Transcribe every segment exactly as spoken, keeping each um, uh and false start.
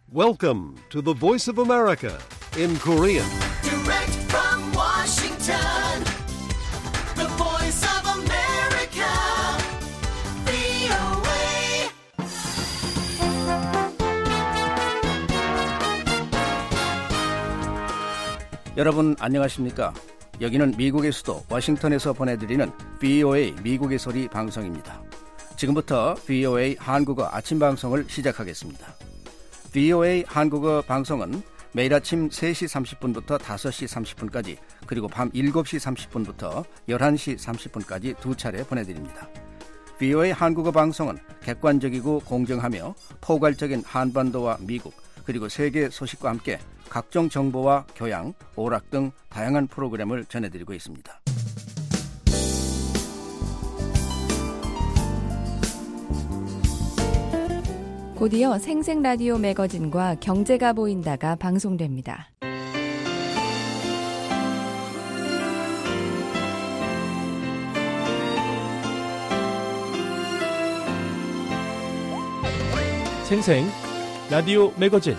Welcome to the Voice of America in Korean. Direct from Washington, the Voice of America, 브이오에이. 여러분 안녕하십니까? 여기는 미국의 수도 워싱턴에서 보내드리는 브이오에이 미국의 소리 방송입니다. 지금부터 브이오에이 한국어 아침 방송을 시작하겠습니다. 브이오에이 한국어 방송은 매일 아침 세 시 삼십 분부터 다섯 시 삼십 분까지 그리고 밤 일곱 시 삼십 분부터 열한 시 삼십 분까지 두 차례 보내드립니다. 브이오에이 한국어 방송은 객관적이고 공정하며 포괄적인 한반도와 미국 그리고 세계 소식과 함께 각종 정보와 교양, 오락 등 다양한 프로그램을 전해드리고 있습니다. 곧이어 생생라디오 매거진과 경제가 보인다가 방송됩니다. 생생 라디오 매거진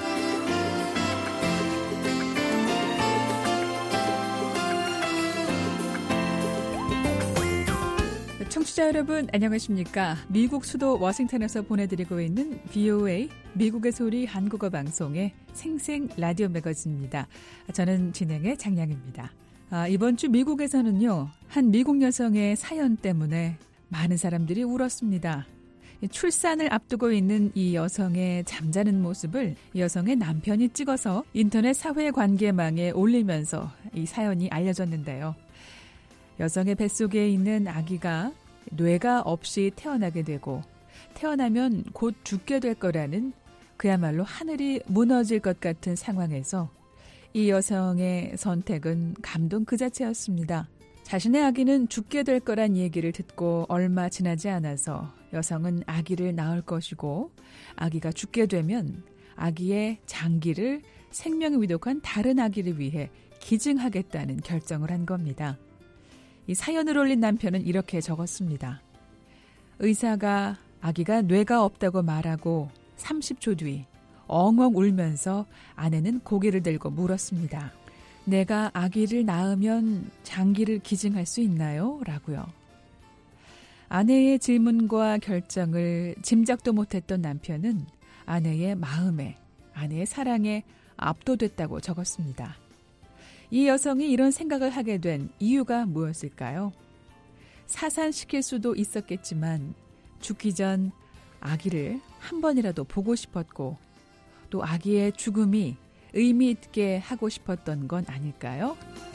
청취자 여러분 안녕하십니까? 미국 수도 워싱턴에서 보내드리고 있는 브이오에이 미국의 소리 한국어 방송의 생생 라디오 매거진입니다. 저는 진행의 장량입니다. 아, 이번 주 미국에서는요, 한 미국 여성의 사연 때문에 많은 사람들이 울었습니다. 출산을 앞두고 있는 이 여성의 잠자는 모습을 이 여성의 남편이 찍어서 인터넷 사회관계망에 올리면서 이 사연이 알려졌는데요. 여성의 뱃속에 있는 아기가 뇌가 없이 태어나게 되고 태어나면 곧 죽게 될 거라는 그야말로 하늘이 무너질 것 같은 상황에서 이 여성의 선택은 감동 그 자체였습니다. 자신의 아기는 죽게 될 거란 얘기를 듣고 얼마 지나지 않아서 여성은 아기를 낳을 것이고 아기가 죽게 되면 아기의 장기를 생명이 위독한 다른 아기를 위해 기증하겠다는 결정을 한 겁니다. 이 사연을 올린 남편은 이렇게 적었습니다. 의사가 아기가 뇌가 없다고 말하고 삼십 초 뒤 엉엉 울면서 아내는 고개를 들고 물었습니다. 내가 아기를 낳으면 장기를 기증할 수 있나요? 라고요. 아내의 질문과 결정을 짐작도 못했던 남편은 아내의 마음에, 아내의 사랑에 압도됐다고 적었습니다. 이 여성이 이런 생각을 하게 된 이유가 무엇일까요? 사산시킬 수도 있었겠지만 죽기 전 아기를 한 번이라도 보고 싶었고 또 아기의 죽음이 의미 있게 하고 싶었던 건 아닐까요?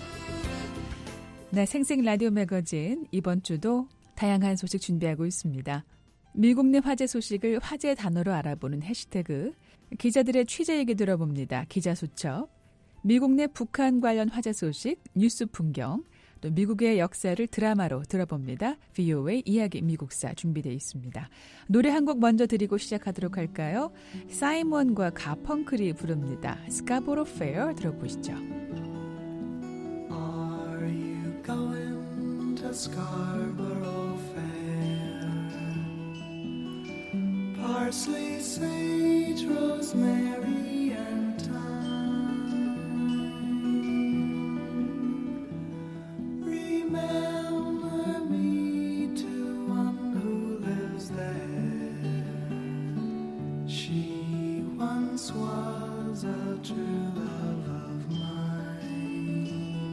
네, 생생 라디오 매거진 이번 주도 다양한 소식 준비하고 있습니다. 미국 내 화제 소식을 화제 단어로 알아보는 해시태그, 기자들의 취재 얘기 들어봅니다. 기자수첩. 미국 내 북한 관련 화제 소식, 뉴스 풍경, 또 미국의 역사를 드라마로 들어봅니다. 브이오에이 이야기 미국사 준비되어 있습니다. 노래 한 곡 먼저 드리고 시작하도록 할까요? 사이먼과 가펑클이 부릅니다. 스카보로 페어 들어보시죠. Are you going to Scarborough Fair? Parsley, sage, rosemary, and thyme. Remember me to one who lives there. She once was a true love of mine.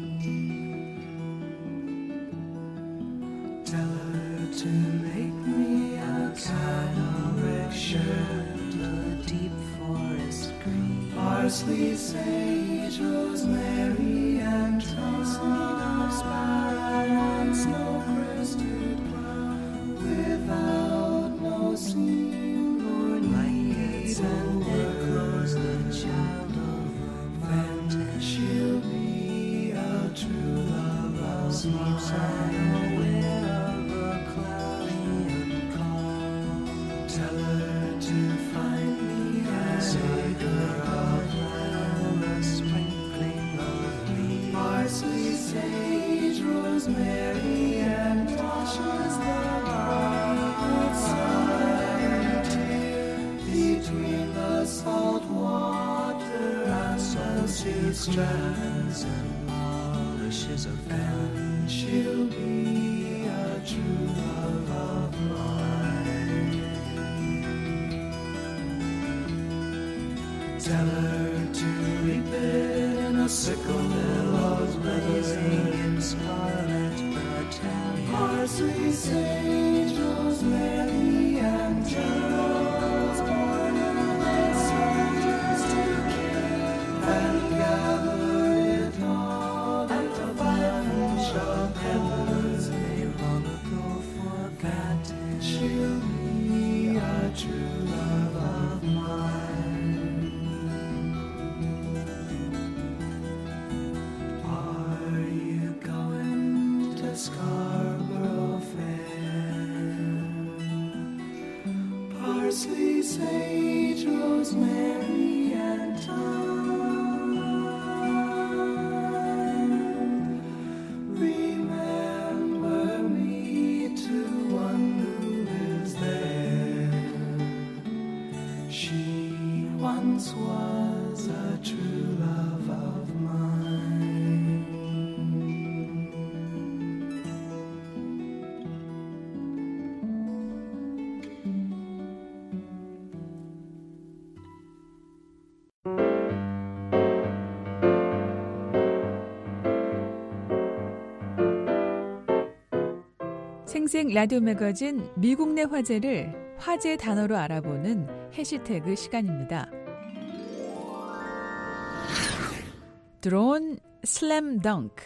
Tell her to make me a cambric shirt, a deep forest green, parsley, sage, rosemary, and thyme. And snow-crested cloud without no seam nor needs and echoes the child of romance. She'll be a true love of mine. Aware of a cloudy and calm. Tell her to find me a acre of land, a sprinkling of leaves, parsley, sage, rosemary, and toshes the bright sun between the salt water with strands and polishes of pen. She'll be a true love of mine. Tell her to reap it in a sickle, billows blazing in scarlet battalion. Parsley, sage, rosemary, and geraniums, born in the soldiers to kill, and gather it all at the bunch of peppers they long ago forgot. She'll be a true love of mine. Are you going to Scarborough Fair? Parsley, sage, rosemary, and thyme. Remember me to one who lives there. She once was a true love of mine. 생생 라디오 매거진 미국 내 화제를 화제 단어로 알아보는 해시태그 시간입니다. 드론 슬램 덩크.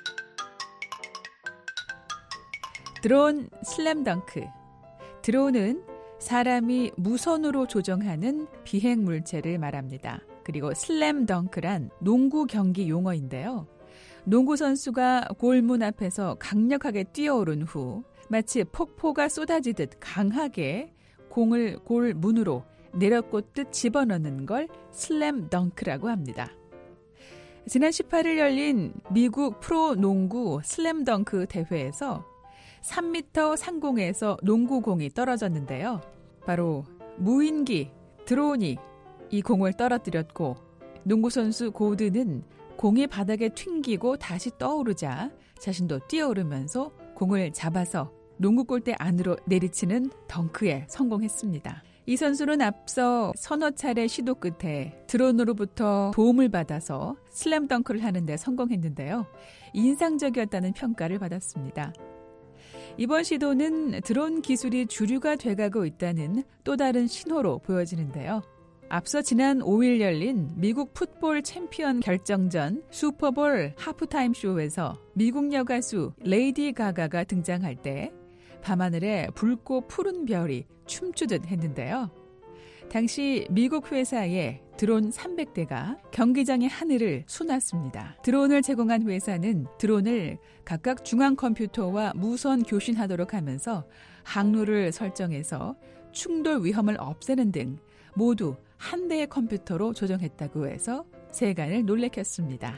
드론 슬램 덩크. 드론은 사람이 무선으로 조정하는 비행 물체를 말합니다. 그리고 슬램 덩크란 농구 경기 용어인데요. 농구 선수가 골문 앞에서 강력하게 뛰어오른 후 마치 폭포가 쏟아지듯 강하게 공을 골문으로 내려꽂듯 집어넣는 걸 슬램 덩크라고 합니다. 지난 십팔 일 열린 미국 프로농구 슬램 덩크 대회에서 삼 미터 상공에서 농구공이 떨어졌는데요. 바로 무인기 드론이 이 공을 떨어뜨렸고 농구선수 고드는 공이 바닥에 튕기고 다시 떠오르자 자신도 뛰어오르면서 공을 잡아서 농구 골대 안으로 내리치는 덩크에 성공했습니다. 이 선수는 앞서 서너 차례 시도 끝에 드론으로부터 도움을 받아서 슬램 덩크를 하는 데 성공했는데요. 인상적이었다는 평가를 받았습니다. 이번 시도는 드론 기술이 주류가 돼가고 있다는 또 다른 신호로 보여지는데요. 앞서 지난 오 일 열린 미국 풋볼 챔피언 결정전 슈퍼볼 하프타임 쇼에서 미국 여가수 레이디 가가가 등장할 때 밤하늘에 붉고 푸른 별이 춤추듯 했는데요. 당시 미국 회사의 드론 삼백 대가 경기장의 하늘을 수놨습니다. 드론을 제공한 회사는 드론을 각각 중앙 컴퓨터와 무선 교신하도록 하면서 항로를 설정해서 충돌 위험을 없애는 등 모두 한 대의 컴퓨터로 조정했다고 해서 세간을 놀래켰습니다.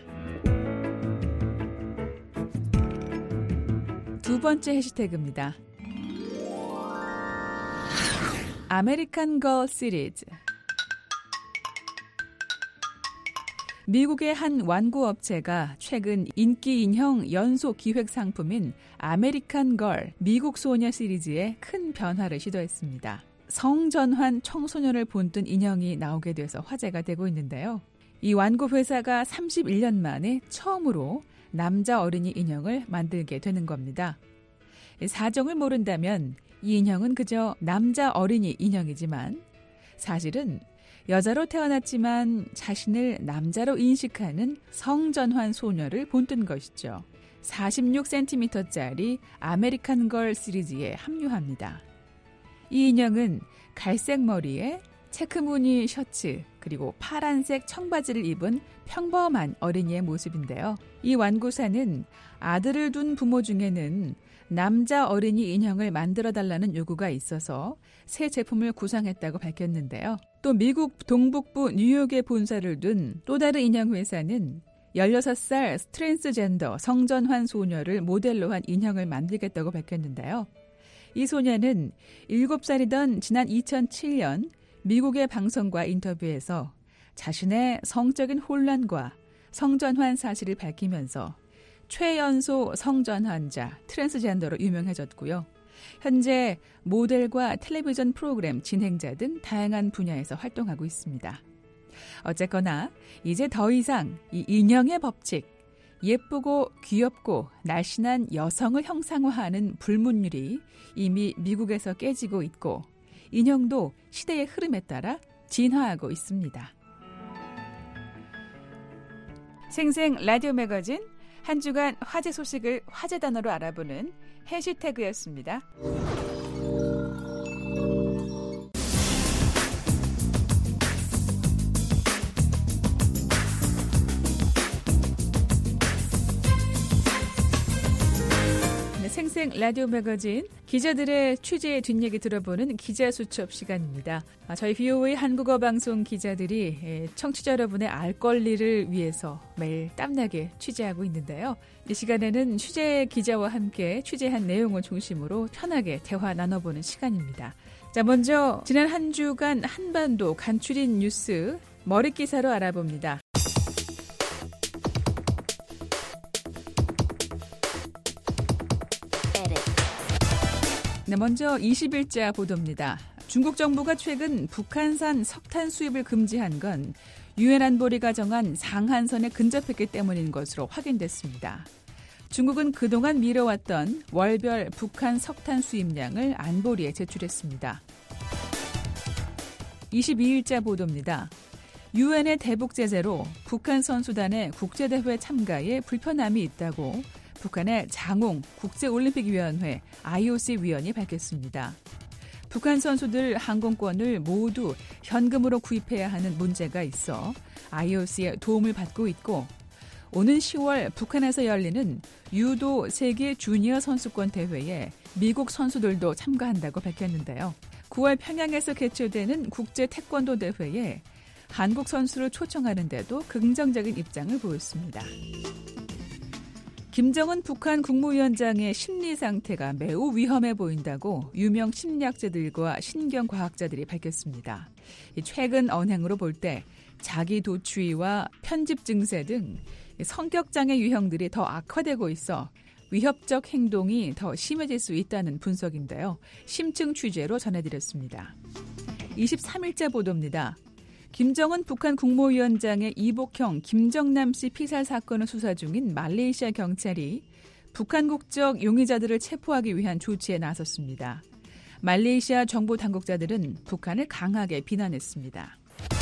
두 번째 해시태그입니다. 아메리칸 걸 시리즈. 미국의 한 완구 업체가 최근 인기 인형 연소 기획 상품인 아메리칸 걸 미국 소녀 시리즈에 큰 변화를 시도했습니다. 성전환 청소년을 본뜬 인형이 나오게 돼서 화제가 되고 있는데요. 이 완구 회사가 삼십일 년 만에 처음으로 남자 어린이 인형을 만들게 되는 겁니다. 사정을 모른다면 이 인형은 그저 남자 어린이 인형이지만 사실은 여자로 태어났지만 자신을 남자로 인식하는 성전환 소녀를 본뜬 것이죠. 사십육 센티미터짜리 아메리칸 걸 시리즈에 합류합니다. 이 인형은 갈색 머리에 체크무늬 셔츠 그리고 파란색 청바지를 입은 평범한 어린이의 모습인데요. 이 완구사는 아들을 둔 부모 중에는 남자 어린이 인형을 만들어달라는 요구가 있어서 새 제품을 구상했다고 밝혔는데요. 또 미국 동북부 뉴욕에 본사를 둔 또 다른 인형 회사는 열여섯 살 트랜스젠더 성전환 소녀를 모델로 한 인형을 만들겠다고 밝혔는데요. 이 소녀는 일곱 살이던 지난 이천칠 년 미국의 방송과 인터뷰에서 자신의 성적인 혼란과 성전환 사실을 밝히면서 최연소 성전환자, 트랜스젠더로 유명해졌고요. 현재 모델과 텔레비전 프로그램 진행자 등 다양한 분야에서 활동하고 있습니다. 어쨌거나 이제 더 이상 이 인형의 법칙, 예쁘고 귀엽고 날씬한 여성을 형상화하는 불문율이 이미 미국에서 깨지고 있고 인형도 시대의 흐름에 따라 진화하고 있습니다. 생생 라디오 매거진 한 주간 화제 소식을 화제 단어로 알아보는 해시태그였습니다. 생생 라디오 매거진 기자들의 취재의 뒷얘기 들어보는 기자수첩 시간입니다. 저희 비오에이 한국어 방송 기자들이 청취자 여러분의 알 권리를 위해서 매일 땀나게 취재하고 있는데요. 이 시간에는 취재 기자와 함께 취재한 내용을 중심으로 편하게 대화 나눠보는 시간입니다. 자, 먼저 지난 한 주간 한반도 간추린 뉴스 머릿기사로 알아봅니다. 네, 먼저 이십 일자 보도입니다. 중국 정부가 최근 북한산 석탄 수입을 금지한 건 유엔 안보리가 정한 상한선에 근접했기 때문인 것으로 확인됐습니다. 중국은 그동안 미뤄왔던 월별 북한 석탄 수입량을 안보리에 제출했습니다. 이십이 일자 보도입니다. 유엔의 대북 제재로 북한 선수단의 국제대회 참가에 불편함이 있다고 북한의 장홍 국제올림픽위원회 아이오씨 위원이 밝혔습니다. 북한 선수들 항공권을 모두 현금으로 구입해야 하는 문제가 있어 아이오씨의 도움을 받고 있고 오는 시월 북한에서 열리는 유도 세계 주니어 선수권 대회에 미국 선수들도 참가한다고 밝혔는데요. 구월 평양에서 개최되는 국제 태권도 대회에 한국 선수를 초청하는데도 긍정적인 입장을 보였습니다. 김정은 북한 국무위원장의 심리 상태가 매우 위험해 보인다고 유명 심리학자들과 신경과학자들이 밝혔습니다. 최근 언행으로 볼 때 자기 도취와 편집 증세 등 성격장애 유형들이 더 악화되고 있어 위협적 행동이 더 심해질 수 있다는 분석인데요. 심층 취재로 전해드렸습니다. 이십삼 일자 보도입니다. 김정은 북한 국무위원장의 이복형 김정남 씨 피살 사건을 수사 중인 말레이시아 경찰이 북한 국적 용의자들을 체포하기 위한 조치에 나섰습니다. 말레이시아 정부 당국자들은 북한을 강하게 비난했습니다.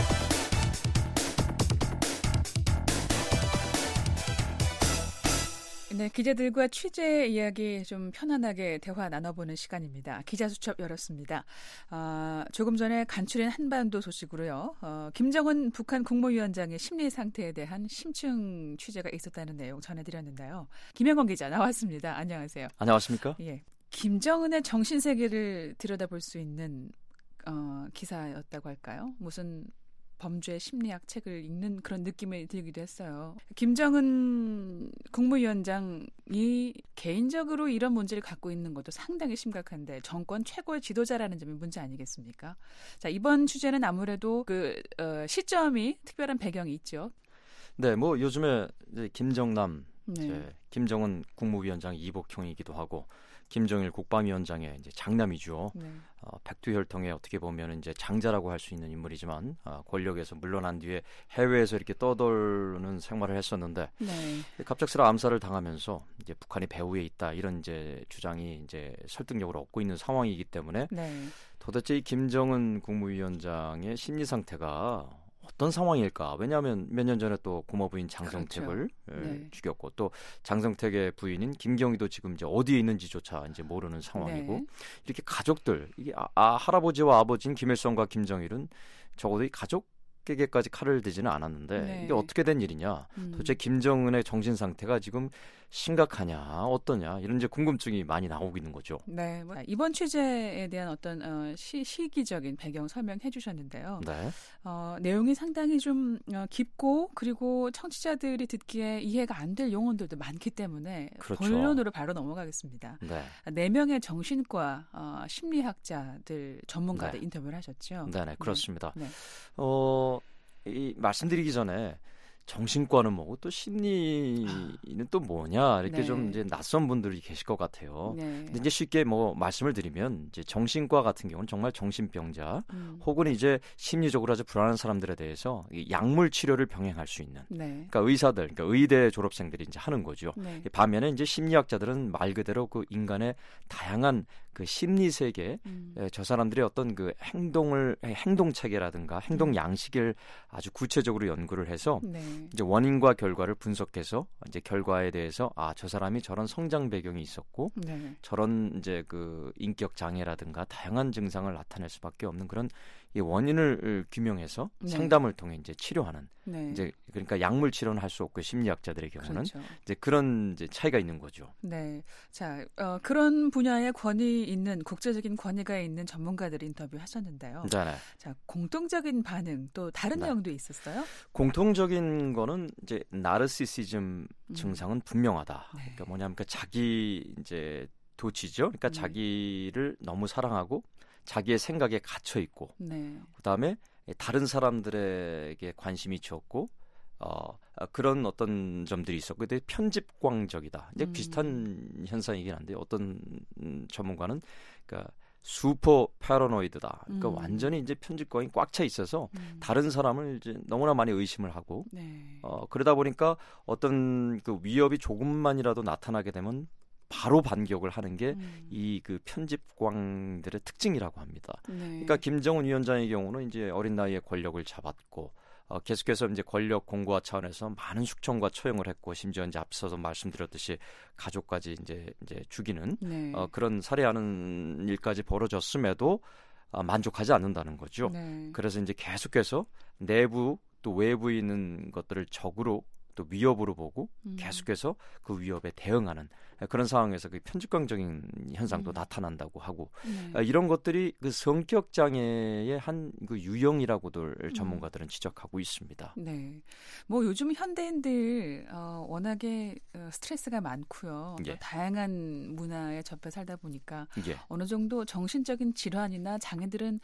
네, 기자들과 취재 이야기 좀 편안하게 대화 나눠보는 시간입니다. 기자수첩 열었습니다. 아, 조금 전에 간추린 한반도 소식으로요. 어, 김정은 북한 국무위원장의 심리 상태에 대한 심층 취재가 있었다는 내용 전해드렸는데요. 김영건 기자 나왔습니다. 안녕하세요. 안녕하십니까? 예, 김정은의 정신세계를 들여다볼 수 있는 어, 기사였다고 할까요? 무슨 범죄 심리학 책을 읽는 그런 느낌이 들기도 했어요. 김정은 국무위원장이 개인적으로 이런 문제를 갖고 있는 것도 상당히 심각한데 정권 최고의 지도자라는 점이 문제 아니겠습니까? 자, 이번 취재는 아무래도 그 어, 시점이 특별한 배경이 있죠. 네, 뭐 요즘에 이제 김정남, 네. 이제 김정은 국무위원장 이복형이기도 하고 김정일 국방위원장의 이제 장남이죠. 네. 어, 백두혈통의 어떻게 보면 이제 장자라고 할 수 있는 인물이지만 어, 권력에서 물러난 뒤에 해외에서 이렇게 떠돌는 생활을 했었는데 네. 갑작스러운 암살을 당하면서 이제 북한이 배후에 있다 이런 이제 주장이 이제 설득력을 얻고 있는 상황이기 때문에 네. 도대체 이 김정은 국무위원장의 심리 상태가 어떤 상황일까? 왜냐하면 몇 년 전에 또 고모부인 장성택을 그렇죠. 네. 죽였고 또 장성택의 부인인 김경희도 지금 이제 어디에 있는지조차 이제 모르는 상황이고 네. 이렇게 가족들 이게 아, 아, 할아버지와 아버지인 김일성과 김정일은 적어도 이 가족에게까지 칼을 대지는 않았는데 네. 이게 어떻게 된 일이냐? 음. 도대체 김정은의 정신 상태가 지금 심각하냐 어떠냐 이런 이제 궁금증이 많이 나오고 있는 거죠. 네, 뭐 이번 취재에 대한 어떤 어, 시, 시기적인 배경 설명해 주셨는데요. 네. 어, 내용이 상당히 좀 어, 깊고 그리고 청취자들이 듣기에 이해가 안 될 용어들도 많기 때문에 그렇죠. 본론으로 바로 넘어가겠습니다. 네. 네 명의 정신과 어, 심리학자들 전문가들 네. 인터뷰를 하셨죠. 네, 네, 그렇습니다. 네. 어, 이 말씀드리기 전에 정신과는 뭐고 또 심리는 또 뭐냐 이렇게 네. 좀 이제 낯선 분들이 계실 것 같아요. 네. 근데 이제 쉽게 뭐 말씀을 드리면 이제 정신과 같은 경우는 정말 정신병자 음. 혹은 이제 심리적으로 아주 불안한 사람들에 대해서 이 약물 치료를 병행할 수 있는 네. 그러니까 의사들, 그러니까 의대 졸업생들이 이제 하는 거죠. 네. 반면에 이제 심리학자들은 말 그대로 그 인간의 다양한 그 심리 세계, 음. 에, 저 사람들의 어떤 그 행동을 행동 체계라든가 행동 양식을 아주 구체적으로 연구를 해서 네. 이제 원인과 결과를 분석해서 이제 결과에 대해서 아, 저 사람이 저런 성장 배경이 있었고 네. 저런 이제 그 인격 장애라든가 다양한 증상을 나타낼 수밖에 없는 그런 이 원인을 규명해서 네. 상담을 통해 이제 치료하는 네. 이제 그러니까 약물 치료는 할 수 없고 심리학자들의 경우는 그렇죠. 이제 그런 이제 차이가 있는 거죠. 네. 자, 어, 그런 분야에 권위 있는 국제적인 권위가 있는 전문가들 인터뷰 하셨는데요. 네. 자, 공통적인 반응 또 다른 네. 내용도 있었어요? 공통적인 거는 이제 나르시시즘 음. 증상은 분명하다. 네. 그러니까 뭐냐면 그 자기 이제 도취죠. 그러니까 네. 자기를 너무 사랑하고 자기의 생각에 갇혀 있고 네. 그다음에 다른 사람들에게 관심이 적고 어, 그런 어떤 점들이 있었고 근데 편집광적이다. 이제 음. 비슷한 현상이긴 한데 어떤 전문가는 그러니까 슈퍼 패러노이드다. 그러니까 음. 완전히 이제 편집광이 꽉 차 있어서 음. 다른 사람을 이제 너무나 많이 의심을 하고 네. 어, 그러다 보니까 어떤 그 위협이 조금만이라도 나타나게 되면 바로 반격을 하는 게 이 그 음. 편집광들의 특징이라고 합니다. 네. 그러니까 김정은 위원장의 경우는 이제 어린 나이에 권력을 잡았고 어, 계속해서 이제 권력 공고화 차원에서 많은 숙청과 처형을 했고 심지어 이제 앞서서 말씀드렸듯이 가족까지 이제 이제 죽이는 네. 어, 그런 살해하는 일까지 벌어졌음에도 어, 만족하지 않는다는 거죠. 네. 그래서 이제 계속해서 내부 또 외부에 있는 것들을 적으로 또 위협으로 보고 음. 계속해서 그 위협에 대응하는 그런 상황에서 그 편집광적인 현상도 음. 나타난다고 하고 네. 아, 이런 것들이 그 성격 장애의 한 그 유형이라고들 음. 전문가들은 지적하고 있습니다. 네. 뭐 요즘 현대인들 어, 워낙에 어, 스트레스가 많고요. 또 예. 다양한 문화에 접해 살다 보니까 예. 어느 정도 정신적인 질환이나 장애들은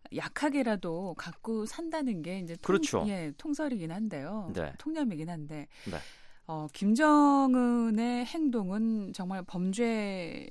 약하게라도 갖고 산다는 게 이제 통, 그렇죠. 예, 통설이긴 한데요. 네. 통념이긴 한데 네. 어, 김정은의 행동은 정말 범죄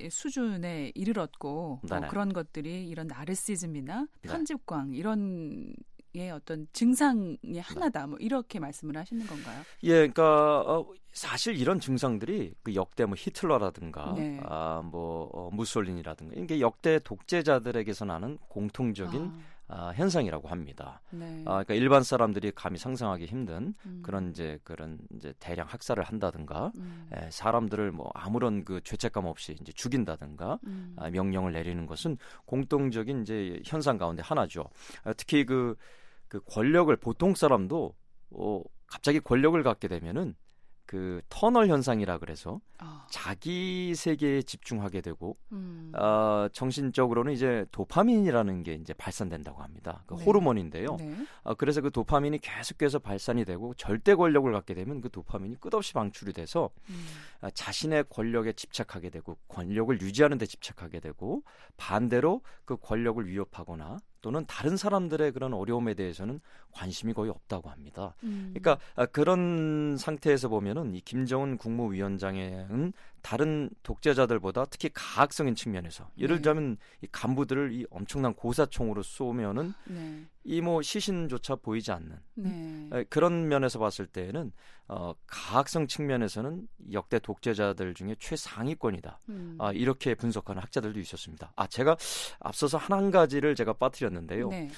수준에 이르렀고 어, 네네. 그런 것들이 이런 나르시즘이나 네. 편집광 이런 의 어떤 증상의 하나다. 뭐 이렇게 말씀을 하시는 건가요? 예, 그러니까 어, 사실 이런 증상들이 그 역대 뭐 히틀러라든가 네. 아, 뭐 어, 무솔린이라든가 이게 역대 독재자들에게서 나는 공통적인 아, 아, 현상이라고 합니다. 네. 아, 그러니까 일반 사람들이 감히 상상하기 힘든 음, 그런 이제 그런 이제 대량 학살을 한다든가 음, 에, 사람들을 뭐 아무런 그 죄책감 없이 이제 죽인다든가 음, 아, 명령을 내리는 것은 공통적인 이제 현상 가운데 하나죠. 아, 특히 그, 그 권력을 보통 사람도 어, 갑자기 권력을 갖게 되면은 그 터널 현상이라 그래서 아, 자기 세계에 집중하게 되고 음, 어, 정신적으로는 이제 도파민이라는 게 이제 발산된다고 합니다. 그 네. 호르몬인데요. 네. 어, 그래서 그 도파민이 계속해서 발산이 되고 절대 권력을 갖게 되면 그 도파민이 끝없이 방출이 돼서 음, 아, 자신의 권력에 집착하게 되고 권력을 유지하는 데 집착하게 되고 반대로 그 권력을 위협하거나 또는 다른 사람들의 그런 어려움에 대해서는 관심이 거의 없다고 합니다. 음, 그러니까 아, 그런 상태에서 보면은 이 김정은 국무위원장은 다른 독재자들보다 특히 가학적인 측면에서 예를 네. 들자면 이 간부들을 이 엄청난 고사총으로 쏘면은 네. 이 뭐 시신조차 보이지 않는 네. 에, 그런 면에서 봤을 때는 어, 가학성 측면에서는 역대 독재자들 중에 최상위권이다. 음, 아, 이렇게 분석하는 학자들도 있었습니다. 아, 제가 앞서서 한, 한 가지를 제가 빠뜨렸는데요. 네.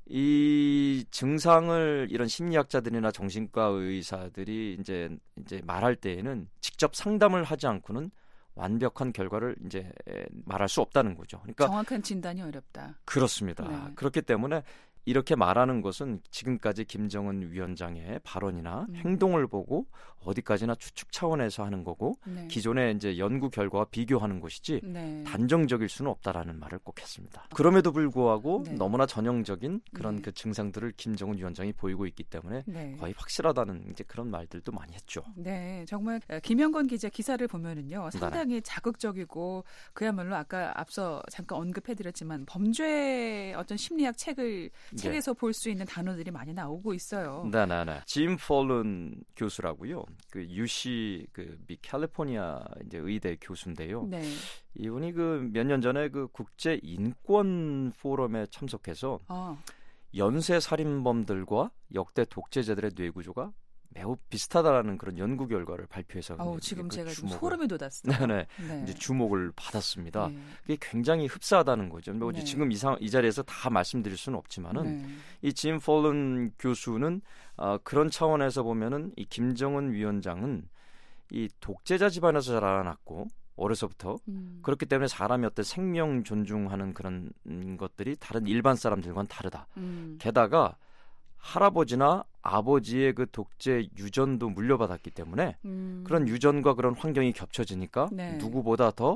이 증상을 이런 심리학자들이나 정신과 의사들이 이제 이제 말할 때에는 직접 상담을 하지 않고는 완벽한 결과를 이제 말할 수 없다는 거죠. 그러니까 정확한 진단이 어렵다. 그렇습니다. 네. 그렇기 때문에 이렇게 말하는 것은 지금까지 김정은 위원장의 발언이나 음. 행동을 보고 어디까지나 추측 차원에서 하는 거고 네. 기존의 이제 연구 결과와 비교하는 것이지 네. 단정적일 수는 없다라는 말을 꼭 했습니다. 그럼에도 불구하고 네. 너무나 전형적인 그런 네. 그 증상들을 김정은 위원장이 보이고 있기 때문에 네. 거의 확실하다는 이제 그런 말들도 많이 했죠. 네, 정말 김영건 기자 기사를 보면은요 상당히 자극적이고 그야말로 아까 앞서 잠깐 언급해드렸지만 범죄 어떤 심리학 책을 책에서 볼 수 있는 단어들이 많이 나오고 있어요. 네네네. 짐 폴런 교수라고요. 그 유씨 그 미 캘리포니아 이제 의대 교수인데요. 네. 이분이 그 몇 년 전에 그 국제 인권 포럼에 참석해서 아. 연쇄 살인범들과 역대 독재자들의 뇌 구조가 매우 비슷하다라는 그런 연구 결과를 발표해서 아우, 지금 그 제가 주목을, 소름이 돋았어요. 네네. 네. 이제 주목을 받았습니다. 네. 그게 굉장히 흡사하다는 거죠. 뭐 네. 지금 이, 상, 이 자리에서 다 말씀드릴 수는 없지만은 네. 이 짐 폴런 교수는 어, 그런 차원에서 보면은 이 김정은 위원장은 이 독재자 집안에서 자라났고 어려서부터 음. 그렇기 때문에 사람이 어떤 생명 존중하는 그런 것들이 다른 일반 사람들과는 다르다. 음. 게다가 할아버지나 아버지의 그 독재 유전도 물려받았기 때문에 음. 그런 유전과 그런 환경이 겹쳐지니까 네. 누구보다 더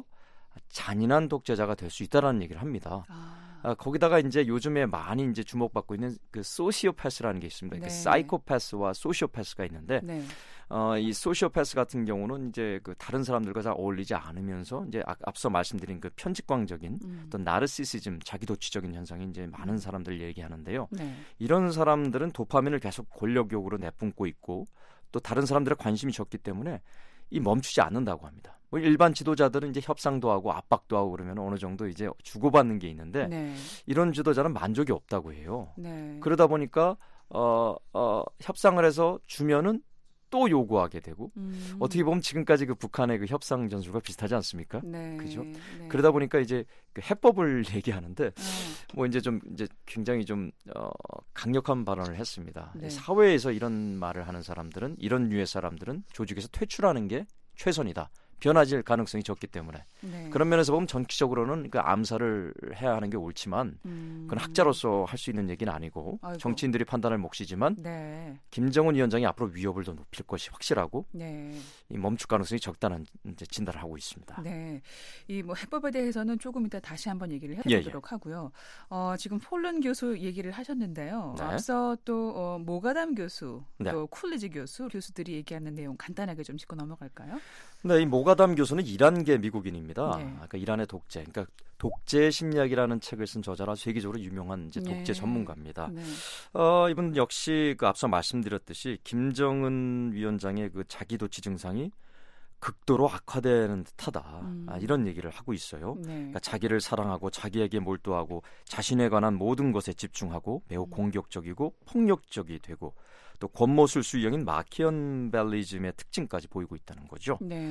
잔인한 독재자가 될 수 있다라는 얘기를 합니다. 아. 아, 거기다가 이제 요즘에 많이 이제 주목받고 있는 그 소시오패스라는 게 있습니다. 네. 그 사이코패스와 소시오패스가 있는데 네. 어, 이 소시오패스 같은 경우는 이제 그 다른 사람들과 잘 어울리지 않으면서 이제 아, 앞서 말씀드린 그 편집광적인 음. 어떤 나르시시즘, 자기도취적인 현상이 이제 많은 음. 사람들 얘기하는데요. 네. 이런 사람들은 도파민을 계속 권력욕으로 내뿜고 있고 또 다른 사람들의 관심이 적기 때문에 이 멈추지 않는다고 합니다. 뭐 일반 지도자들은 이제 협상도 하고 압박도 하고 그러면 어느 정도 이제 주고받는 게 있는데 네. 이런 지도자는 만족이 없다고 해요. 네. 그러다 보니까 어, 어, 협상을 해서 주면은 또 요구하게 되고 음. 어떻게 보면 지금까지 그 북한의 그 협상 전술과 비슷하지 않습니까? 네. 그죠? 네. 그러다 보니까 이제 그 해법을 얘기하는데 어. 뭐 이제 좀 이제 굉장히 좀 어, 강력한 발언을 했습니다. 네. 사회에서 이런 말을 하는 사람들은 이런 류의 사람들은 조직에서 퇴출하는 게 최선이다. 변화질 가능성이 적기 때문에 네. 그런 면에서 보면 정치적으로는 그 암살을 해야 하는 게 옳지만 음. 그건 학자로서 할 수 있는 얘기는 아니고 아이고. 정치인들이 판단할 몫이지만 네. 김정은 위원장이 앞으로 위협을 더 높일 것이 확실하고 네. 이 멈출 가능성이 적다는 이제 진단을 하고 있습니다. 네, 이 뭐 해법에 대해서는 조금 이따 다시 한번 얘기를 해보도록 예, 예. 하고요. 어, 지금 폴런 교수 얘기를 하셨는데요. 네. 앞서 또 어, 모가담 교수, 네. 또 쿨리지 교수 교수들이 얘기하는 내용 간단하게 좀 짚고 넘어갈까요? 네, 이 모가담 교수는 이란계 미국인입니다. 네. 그러니까 이란의 독재, 그러니까 독재 심리학이라는 책을 쓴 저자라 세계적으로 유명한 이제 독재 네. 전문가입니다. 네. 어, 이분 역시 그 앞서 말씀드렸듯이 김정은 위원장의 그 자기도취 증상이 극도로 악화되는 듯하다. 음. 아, 이런 얘기를 하고 있어요. 네. 그러니까 자기를 사랑하고 자기에게 몰두하고 자신에 관한 모든 것에 집중하고 매우 음. 공격적이고 폭력적이 되고 또 권모술수 유형인 마키언벨리즘의 특징까지 보이고 있다는 거죠. 네.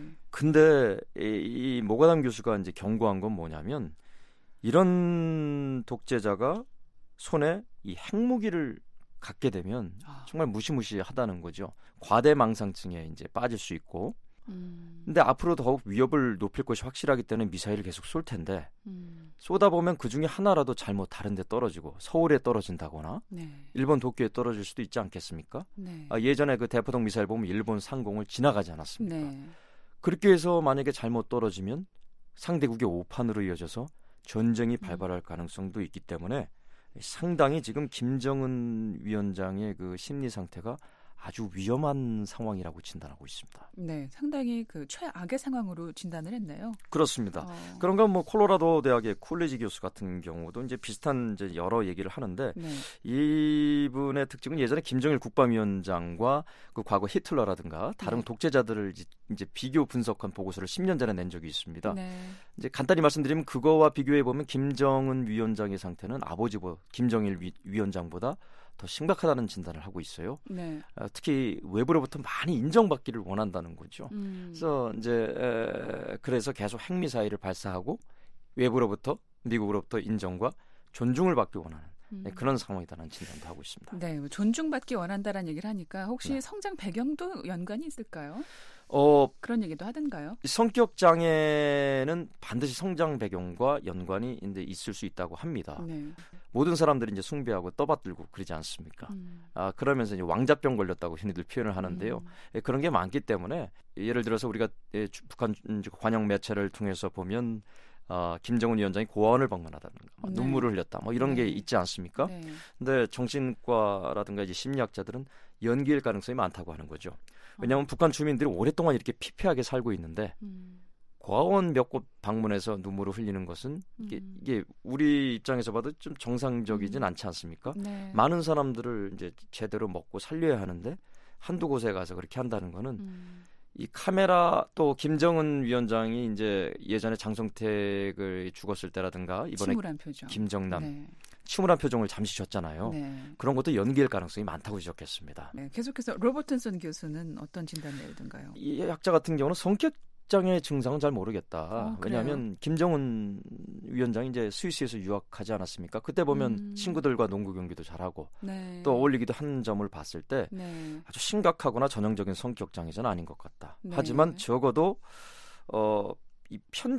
근데 이, 이 모가담 교수가 이제 경고한 건 뭐냐면 이런 독재자가 손에 이 핵무기를 갖게 되면 아. 정말 무시무시하다는 거죠. 과대망상증에 이제 빠질 수 있고 음. 근데 앞으로 더욱 위협을 높일 것이 확실하기 때문에 미사일을 계속 쏠 텐데 음. 쏘다 보면 그중에 하나라도 잘못 다른 데 떨어지고 서울에 떨어진다거나 네. 일본 도쿄에 떨어질 수도 있지 않겠습니까? 네. 아, 예전에 그 대포동 미사일 보면 일본 상공을 지나가지 않았습니까? 네. 그렇게 해서 만약에 잘못 떨어지면 상대국의 오판으로 이어져서 전쟁이 발발할 음. 가능성도 있기 때문에 상당히 지금 김정은 위원장의 그 심리 상태가 아주 위험한 상황이라고 진단하고 있습니다. 네, 상당히 그 최악의 상황으로 진단을 했네요. 그렇습니다. 어. 그런가 뭐 콜로라도 대학의 쿨리지 교수 같은 경우도 이제 비슷한 이제 여러 얘기를 하는데 네. 이분의 특징은 예전에 김정일 국방위원장과 그 과거 히틀러라든가 다른 네. 독재자들을 이제 비교 분석한 보고서를 십 년 전에 낸 적이 있습니다. 네. 이제 간단히 말씀드리면 그거와 비교해 보면 김정은 위원장의 상태는 아버지보다 김정일 위, 위원장보다 더 심각하다는 진단을 하고 있어요. 네. 어, 특히 외부로부터 많이 인정받기를 원한다는 거죠. 음. 그래서 이제 에, 그래서 계속 핵미사일을 발사하고 외부로부터 미국으로부터 인정과 존중을 받기 원하는 음. 네, 그런 상황이다라는 진단도 하고 있습니다. 네, 존중받기 원한다라는 얘기를 하니까 혹시 네. 성장 배경도 연관이 있을까요? 어, 그런 얘기도 하던가요? 성격 장애는 반드시 성장 배경과 연관이 이제 있을 수 있다고 합니다. 네. 모든 사람들이 이제 숭배하고 떠받들고 그러지 않습니까? 음. 아, 그러면서 이제 왕자병 걸렸다고 흔히들 표현을 하는데요. 음. 예, 그런 게 많기 때문에 예를 들어서 우리가 예, 북한 관영 매체를 통해서 보면 어, 김정은 위원장이 고아원을 방문하다든가 네. 눈물을 흘렸다 뭐 이런 네. 게 있지 않습니까? 네. 근데 정신과라든가 이제 심리학자들은 연기일 가능성이 많다고 하는 거죠. 왜냐하면 어. 북한 주민들이 오랫동안 이렇게 피폐하게 살고 있는데 음. 고아원 몇 곳 방문해서 눈물을 흘리는 것은 이게, 음. 이게 우리 입장에서 봐도 좀 정상적이진 음. 않지 않습니까? 네. 많은 사람들을 이제 제대로 먹고 살려야 하는데 한두 곳에 가서 그렇게 한다는 거는 음. 이 카메라 또 김정은 위원장이 이제 예전에 장성택을 죽었을 때라든가 이번에 침울한 표정. 김정남 네. 침울한 표정을 잠시 졌잖아요. 네. 그런 것도 연기일 가능성이 많다고 지적했습니다. 네. 계속해서 로버튼슨 교수는 어떤 진단 내리던가요? 이 학자 같은 경우는 성격 장애 증상은 잘 모르겠다. 어, 왜냐하면 김정은 위원장이 이제 스위스에서 유학하지 않았습니까? 그때 보면 음. 친구들과 농구 경기도 잘하고 네. 또 어울리기도 한 점을 봤을 때 네. 아주 심각하거나 전형적인 성격 장애는 아닌 것 같다. 네. 하지만 적어도 어, 이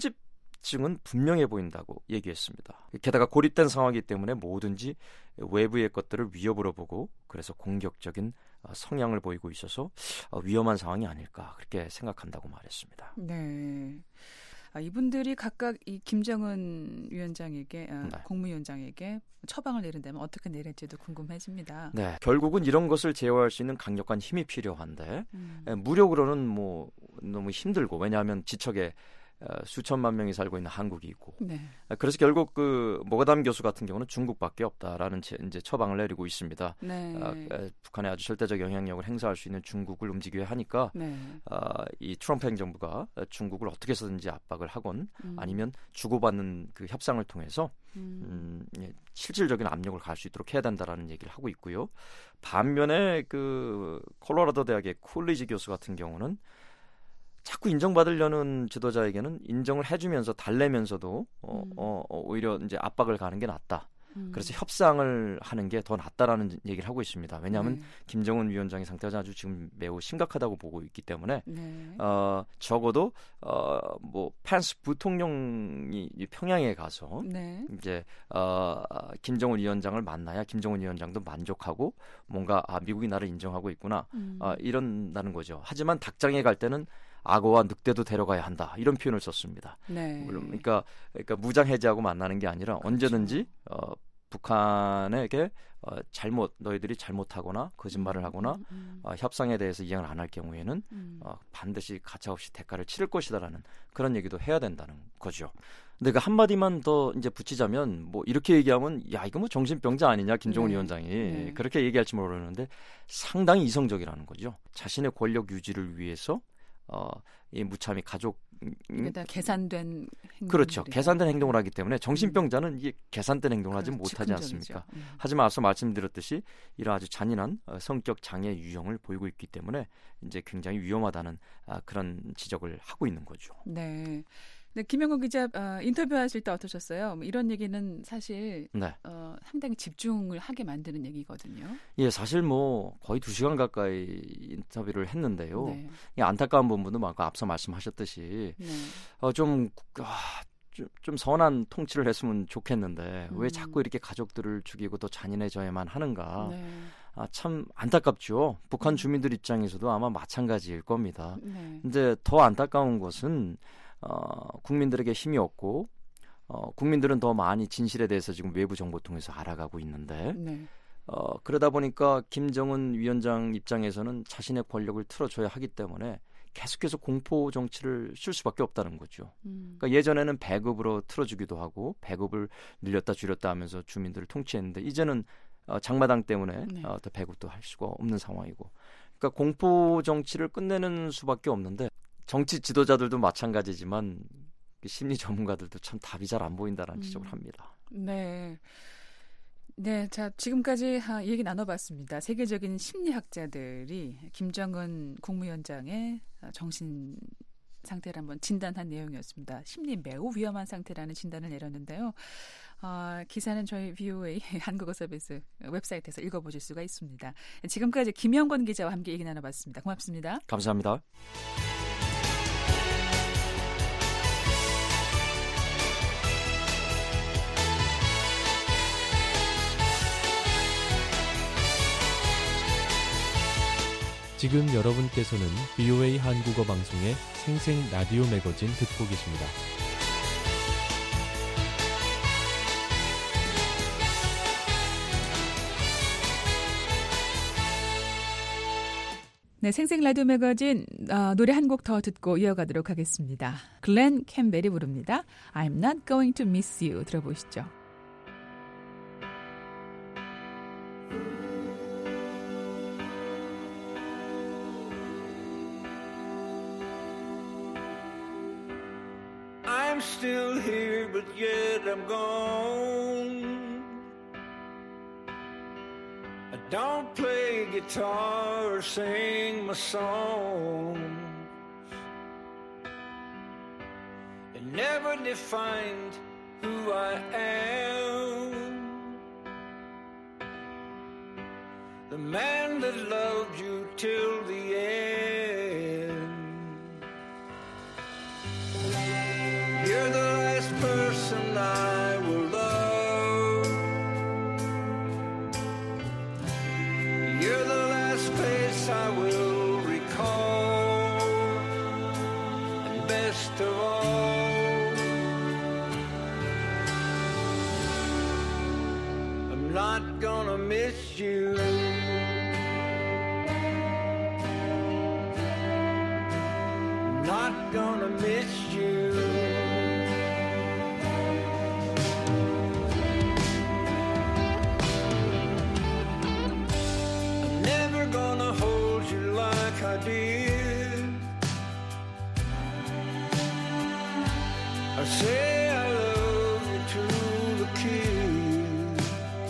편집증은 분명해 보인다고 얘기했습니다. 게다가 고립된 상황이기 때문에 뭐든지 외부의 것들을 위협으로 보고 그래서 공격적인 성향을 보이고 있어서 위험한 상황이 아닐까 그렇게 생각한다고 말했습니다. 네. 아, 이분들이 각각 이 김정은 위원장에게 아, 네. 국무위원장에게 처방을 내린다면 어떻게 내릴지도 궁금해집니다. 네, 결국은 이런 것을 제어할 수 있는 강력한 힘이 필요한데 음. 무력으로는 뭐 너무 힘들고 왜냐하면 지척에 수천만 명이 살고 있는 한국이 있고 네. 그래서 결국 그 모가담 교수 같은 경우는 중국밖에 없다라는 이제 처방을 내리고 있습니다. 네. 아, 북한에 아주 절대적 영향력을 행사할 수 있는 중국을 움직여야 하니까 네. 아, 이 트럼프 행정부가 중국을 어떻게 해서든지 압박을 하건 음. 아니면 주고받는 그 협상을 통해서 음. 음, 예, 실질적인 압력을 가할 수 있도록 해야 된다라는 얘기를 하고 있고요. 반면에 그 콜로라도 대학의 쿨리지 교수 같은 경우는 자꾸 인정받으려는 지도자에게는 인정을 해주면서 달래면서도 어, 음. 어, 어, 오히려 이제 압박을 가는 게 낫다. 음. 그래서 협상을 하는 게 더 낫다라는 얘기를 하고 있습니다. 왜냐하면 네. 김정은 위원장의 상태가 아주 지금 매우 심각하다고 보고 있기 때문에 네. 어, 적어도 어, 뭐 펜스 부통령이 평양에 가서 네. 이제 어, 김정은 위원장을 만나야 김정은 위원장도 만족하고 뭔가 아, 미국이 나를 인정하고 있구나 음. 어, 이런다는 거죠. 하지만 닭장에 갈 때는 악어와 늑대도 데려가야 한다 이런 표현을 썼습니다. 네. 물론 그러니까, 그러니까 무장 해제하고 만나는 게 아니라 그렇죠. 언제든지 어, 북한에게 어, 잘못 너희들이 잘못하거나 거짓말을 하거나 음, 음, 어, 협상에 대해서 이행을 안 할 경우에는 음. 어, 반드시 가차없이 대가를 치를 것이다라는 그런 얘기도 해야 된다는 거죠. 근데 그 한마디만 더 이제 붙이자면 뭐 이렇게 얘기하면 야 이거 뭐 정신병자 아니냐 김정은 네. 위원장이 네. 그렇게 얘기할지 모르는데 상당히 이성적이라는 거죠. 자신의 권력 유지를 위해서 어, 이 무참히 가족 이게 다 계산된 행동 그렇죠. 계산된 행동을 하기 때문에 정신병자는 이게 계산된 행동을 하지 그렇죠. 못하지 즉흥적이죠. 않습니까? 음. 하지만 앞서 말씀드렸듯이 이런 아주 잔인한 어, 성격 장애 유형을 보이고 있기 때문에 이제 굉장히 위험하다는 아, 그런 지적을 하고 있는 거죠. 네. 네, 김영건 기자 어, 인터뷰하실 때 어떠셨어요? 뭐 이런 얘기는 사실 네. 어, 상당히 집중을 하게 만드는 얘기거든요. 예, 사실 뭐 거의 두 시간 가까이 인터뷰를 했는데요. 네. 이 안타까운 부분도 많고 앞서 말씀하셨듯이 네. 어, 좀, 아, 좀, 좀 선한 통치를 했으면 좋겠는데 음. 왜 자꾸 이렇게 가족들을 죽이고 또 잔인해져야만 하는가. 네. 아, 참 안타깝죠. 북한 주민들 입장에서도 아마 마찬가지일 겁니다. 네. 근데 더 안타까운 것은 어, 국민들에게 힘이 없고 어, 국민들은 더 많이 진실에 대해서 지금 외부 정보 통해서 알아가고 있는데 네. 어, 그러다 보니까 김정은 위원장 입장에서는 자신의 권력을 틀어줘야 하기 때문에 계속해서 공포 정치를 쓸 수밖에 없다는 거죠. 음. 그러니까 예전에는 배급으로 틀어주기도 하고 배급을 늘렸다 줄였다 하면서 주민들을 통치했는데 이제는 어, 장마당 때문에 네. 어, 더 배급도 할 수가 없는 상황이고 그러니까 공포 정치를 끝내는 수밖에 없는데 정치 지도자들도 마찬가지지만 심리 전문가들도 참 답이 잘 안 보인다는 음. 지적을 합니다. 네. 네, 자, 지금까지 하, 얘기 나눠봤습니다. 세계적인 심리학자들이 김정은 국무위원장의 정신 상태를 한번 진단한 내용이었습니다. 심리 매우 위험한 상태라는 진단을 내렸는데요. 어, 기사는 저희 브이오에이 한국어 서비스 웹사이트에서 읽어보실 수가 있습니다. 지금까지 김영건 기자와 함께 얘기 나눠봤습니다. 고맙습니다. 감사합니다. 지금 여러분께서는 브이오에이 한국어 방송의 생생 라디오 매거진 듣고 계십니다. 네, 생생 라디오 매거진 어, 노래 한 곡 더 듣고 이어가도록 하겠습니다. 글렌 캠벨이 부릅니다. I'm not going to miss you. 들어보시죠. I'm still here, but yet I'm gone. I don't play guitar or sing my songs. It never defined who I am. The man that loved you till the end. You're the last person I will love. You're the last face I will recall. And best of all, I'm not gonna miss you. I'm not gonna miss you. I did. I say I love you to the kiss.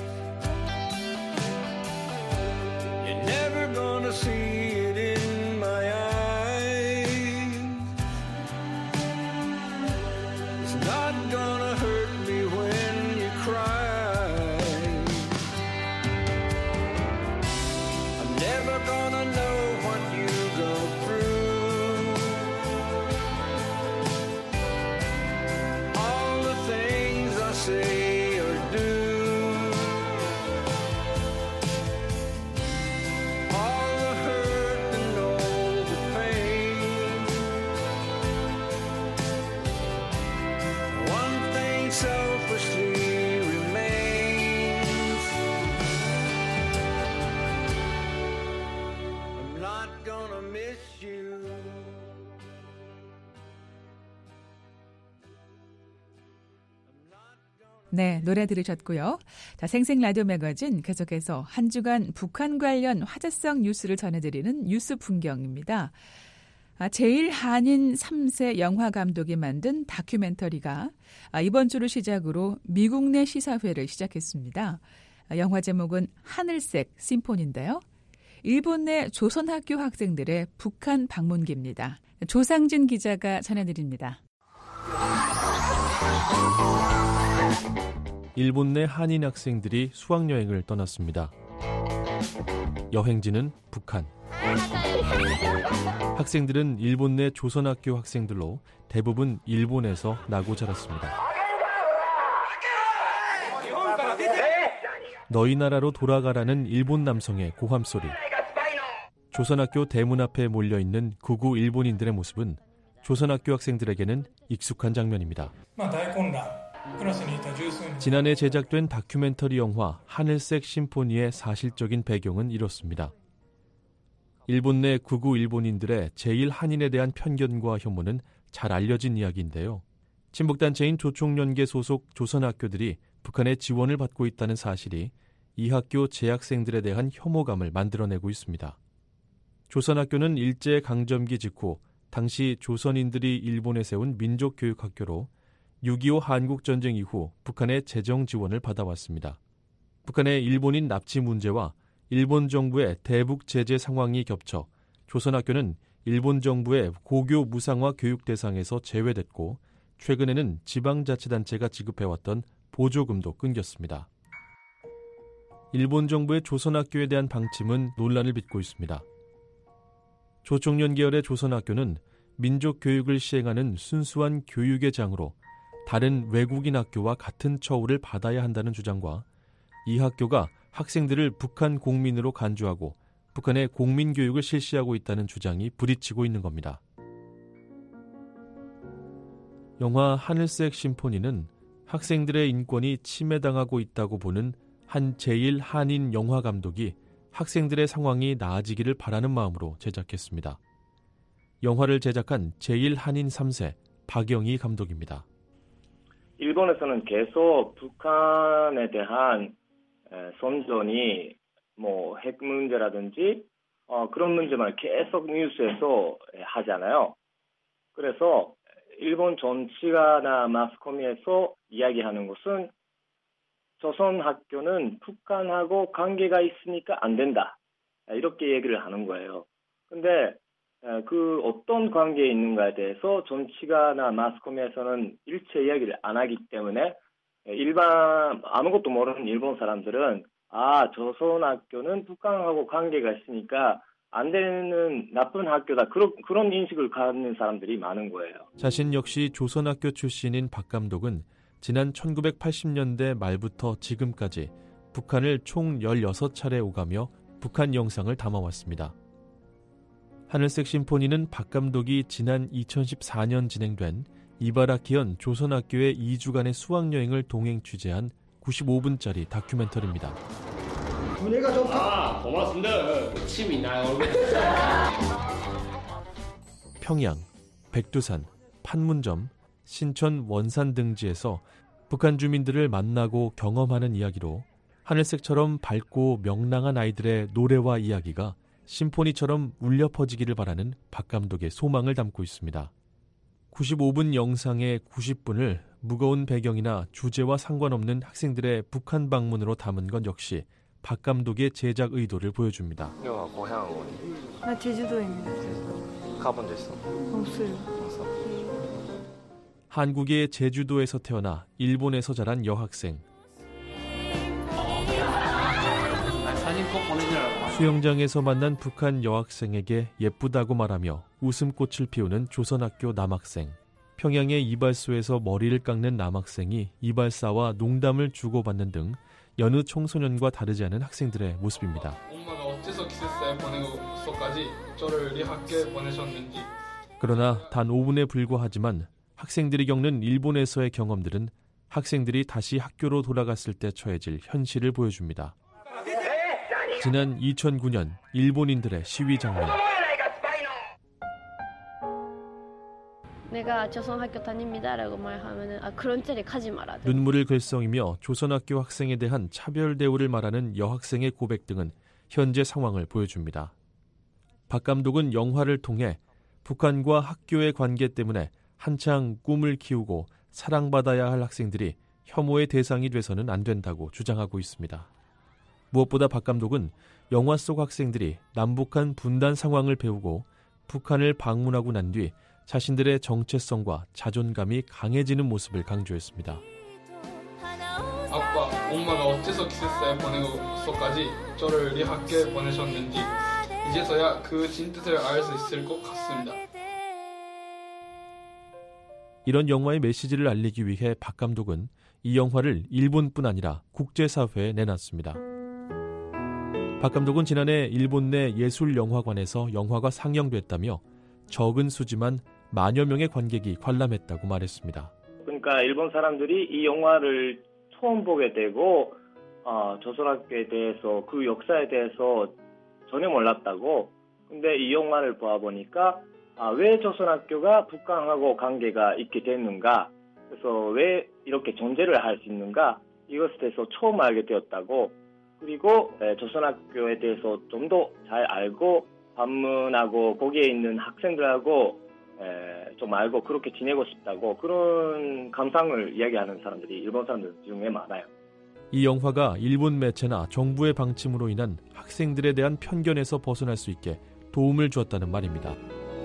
You're never gonna see it in my eyes. It's not gonna hurt me when you cry. I'm never gonna know say or do, all the hurt and all the pain. One thing selfishly remains. I'm not gonna miss you. 네, 노래 들으셨고요. 자, 생생 라디오 매거진 계속해서 한 주간 북한 관련 화제성 뉴스를 전해드리는 뉴스 풍경입니다. 아, 제일 한인 삼 세 영화 감독이 만든 다큐멘터리가 아, 이번 주를 시작으로 미국 내 시사회를 시작했습니다. 아, 영화 제목은 하늘색 심포니인데요. 일본 내 조선학교 학생들의 북한 방문기입니다. 조상진 기자가 전해드립니다. 일본 내 한인 학생들이 수학여행을 떠났습니다. 여행지는 북한. 학생들은 일본 내 조선학교 학생들로 대부분 일본에서 나고 자랐습니다. 너희 나라로 돌아가라는 일본 남성의 고함소리. 조선학교 대문 앞에 몰려있는 극우 일본인들의 모습은 조선학교 학생들에게는 익숙한 장면입니다. 지난해 제작된 다큐멘터리 영화 하늘색 심포니의 사실적인 배경은 이렇습니다. 일본 내 극우 일본인들의 제일 한인에 대한 편견과 혐오는 잘 알려진 이야기인데요. 친북단체인 조총련계 소속 조선학교들이 북한의 지원을 받고 있다는 사실이 이 학교 재학생들에 대한 혐오감을 만들어내고 있습니다. 조선학교는 일제강점기 직후 당시 조선인들이 일본에 세운 민족교육학교로 육이오 한국전쟁 이후 북한의 재정 지원을 받아왔습니다. 북한의 일본인 납치 문제와 일본 정부의 대북 제재 상황이 겹쳐 조선학교는 일본 정부의 고교 무상화 교육 대상에서 제외됐고 최근에는 지방자치단체가 지급해왔던 보조금도 끊겼습니다. 일본 정부의 조선학교에 대한 방침은 논란을 빚고 있습니다. 조총련 계열의 조선학교는 민족교육을 시행하는 순수한 교육의 장으로 다른 외국인 학교와 같은 처우를 받아야 한다는 주장과 이 학교가 학생들을 북한 공민으로 간주하고 북한의 공민교육을 실시하고 있다는 주장이 부딪히고 있는 겁니다. 영화 하늘색 심포니는 학생들의 인권이 침해당하고 있다고 보는 한 제일 한인 영화 감독이 학생들의 상황이 나아지기를 바라는 마음으로 제작했습니다. 영화를 제작한 제일 한인 삼 세 박영희 감독입니다. 일본에서는 계속 북한에 대한 선전이 뭐 핵 문제라든지 어, 그런 문제만 계속 뉴스에서 하잖아요. 그래서 일본 정치가나 마스코미에서 이야기하는 것은 조선 학교는 북한하고 관계가 있으니까 안 된다. 이렇게 얘기를 하는 거예요. 근데 그 어떤 관계에 있는가에 대해서 정치가나 마스코미에서는 일체 이야기를 안 하기 때문에 일반 아무것도 모르는 일본 사람들은 아, 조선 학교는 북한하고 관계가 있으니까 안 되는 나쁜 학교다. 그런 그런 인식을 갖는 사람들이 많은 거예요. 자신 역시 조선학교 출신인 박 감독은 지난 천구백팔십 년대 말부터 지금까지 북한을 총 열여섯 차례 오가며 북한 영상을 담아왔습니다. 하늘색 심포니는 박 감독이 지난 이천십사 년 진행된 이바라키현 조선학교의 이 주간의 수학여행을 동행 취재한 구십오 분짜리 다큐멘터리입니다. 분위기가 좋다. 아, 고맙습니다. 침이 나요. 평양, 백두산, 판문점, 신천, 원산 등지에서 북한 주민들을 만나고 경험하는 이야기로 하늘색처럼 밝고 명랑한 아이들의 노래와 이야기가 심포니처럼 울려 퍼지기를 바라는 박 감독의 소망을 담고 있습니다. 구십오 분 영상의 구십 분을 무거운 배경이나 주제와 상관없는 학생들의 북한 방문으로 담은 건 역시 박 감독의 제작 의도를 보여줍니다. 여기가 고향 어디? 나 제주도입니다. 제주도. 가본 적 있어? 없어요. 없어. 한국의 제주도에서 태어나 일본에서 자란 여학생. 사진 꼭 보내주라고. 수영장에서 만난 북한 여학생에게 예쁘다고 말하며 웃음꽃을 피우는 조선학교 남학생. 평양의 이발소에서 머리를 깎는 남학생이 이발사와 농담을 주고받는 등 여느 청소년과 다르지 않은 학생들의 모습입니다. 엄마가 어째서 기숙사에 보내고서까지 저를 우리 학교에 보내셨는지. 그러나 단 오 분에 불과하지만 학생들이 겪는 일본에서의 경험들은 학생들이 다시 학교로 돌아갔을 때 처해질 현실을 보여줍니다. 지난 이천구 년 일본인들의 시위 장면. 내가 조선학교 다닙니다라고 말하면 아 그런 자리 가지 마라. 눈물을 글썽이며 조선학교 학생에 대한 차별 대우를 말하는 여학생의 고백 등은 현재 상황을 보여줍니다. 박 감독은 영화를 통해 북한과 학교의 관계 때문에 한창 꿈을 키우고 사랑받아야 할 학생들이 혐오의 대상이 돼서는 안 된다고 주장하고 있습니다. 무엇보다 박 감독은 영화 속 학생들이 남북한 분단 상황을 배우고 북한을 방문하고 난 뒤 자신들의 정체성과 자존감이 강해지는 모습을 강조했습니다. 아빠, 엄마가 어째서 기숙사에 보내고서까지 저를 우리 학교에 보내셨는지 이제서야 그 진뜻을 알 수 있을 것 같습니다. 이런 영화의 메시지를 알리기 위해 박 감독은 이 영화를 일본뿐 아니라 국제사회에 내놨습니다. 박 감독은 지난해 일본 내 예술영화관에서 영화가 상영됐다며 적은 수지만 만여 명의 관객이 관람했다고 말했습니다. 그러니까 일본 사람들이 이 영화를 처음 보게 되고 어, 조선학교에 대해서 그 역사에 대해서 전혀 몰랐다고. 근데 이 영화를 보아보니까 아, 왜 조선학교가 북한하고 관계가 있게 됐는가, 그래서 왜 이렇게 존재를 할 수 있는가, 이것에 대해서 처음 알게 되었다고. 그리고 에, 조선학교에 대해서 좀 더 잘 알고 방문하고 거기에 있는 학생들하고 에, 좀 알고 그렇게 지내고 싶다고, 그런 감상을 이야기하는 사람들이 일본 사람들 중에 많아요. 이 영화가 일본 매체나 정부의 방침으로 인한 학생들에 대한 편견에서 벗어날 수 있게 도움을 주었다는 말입니다.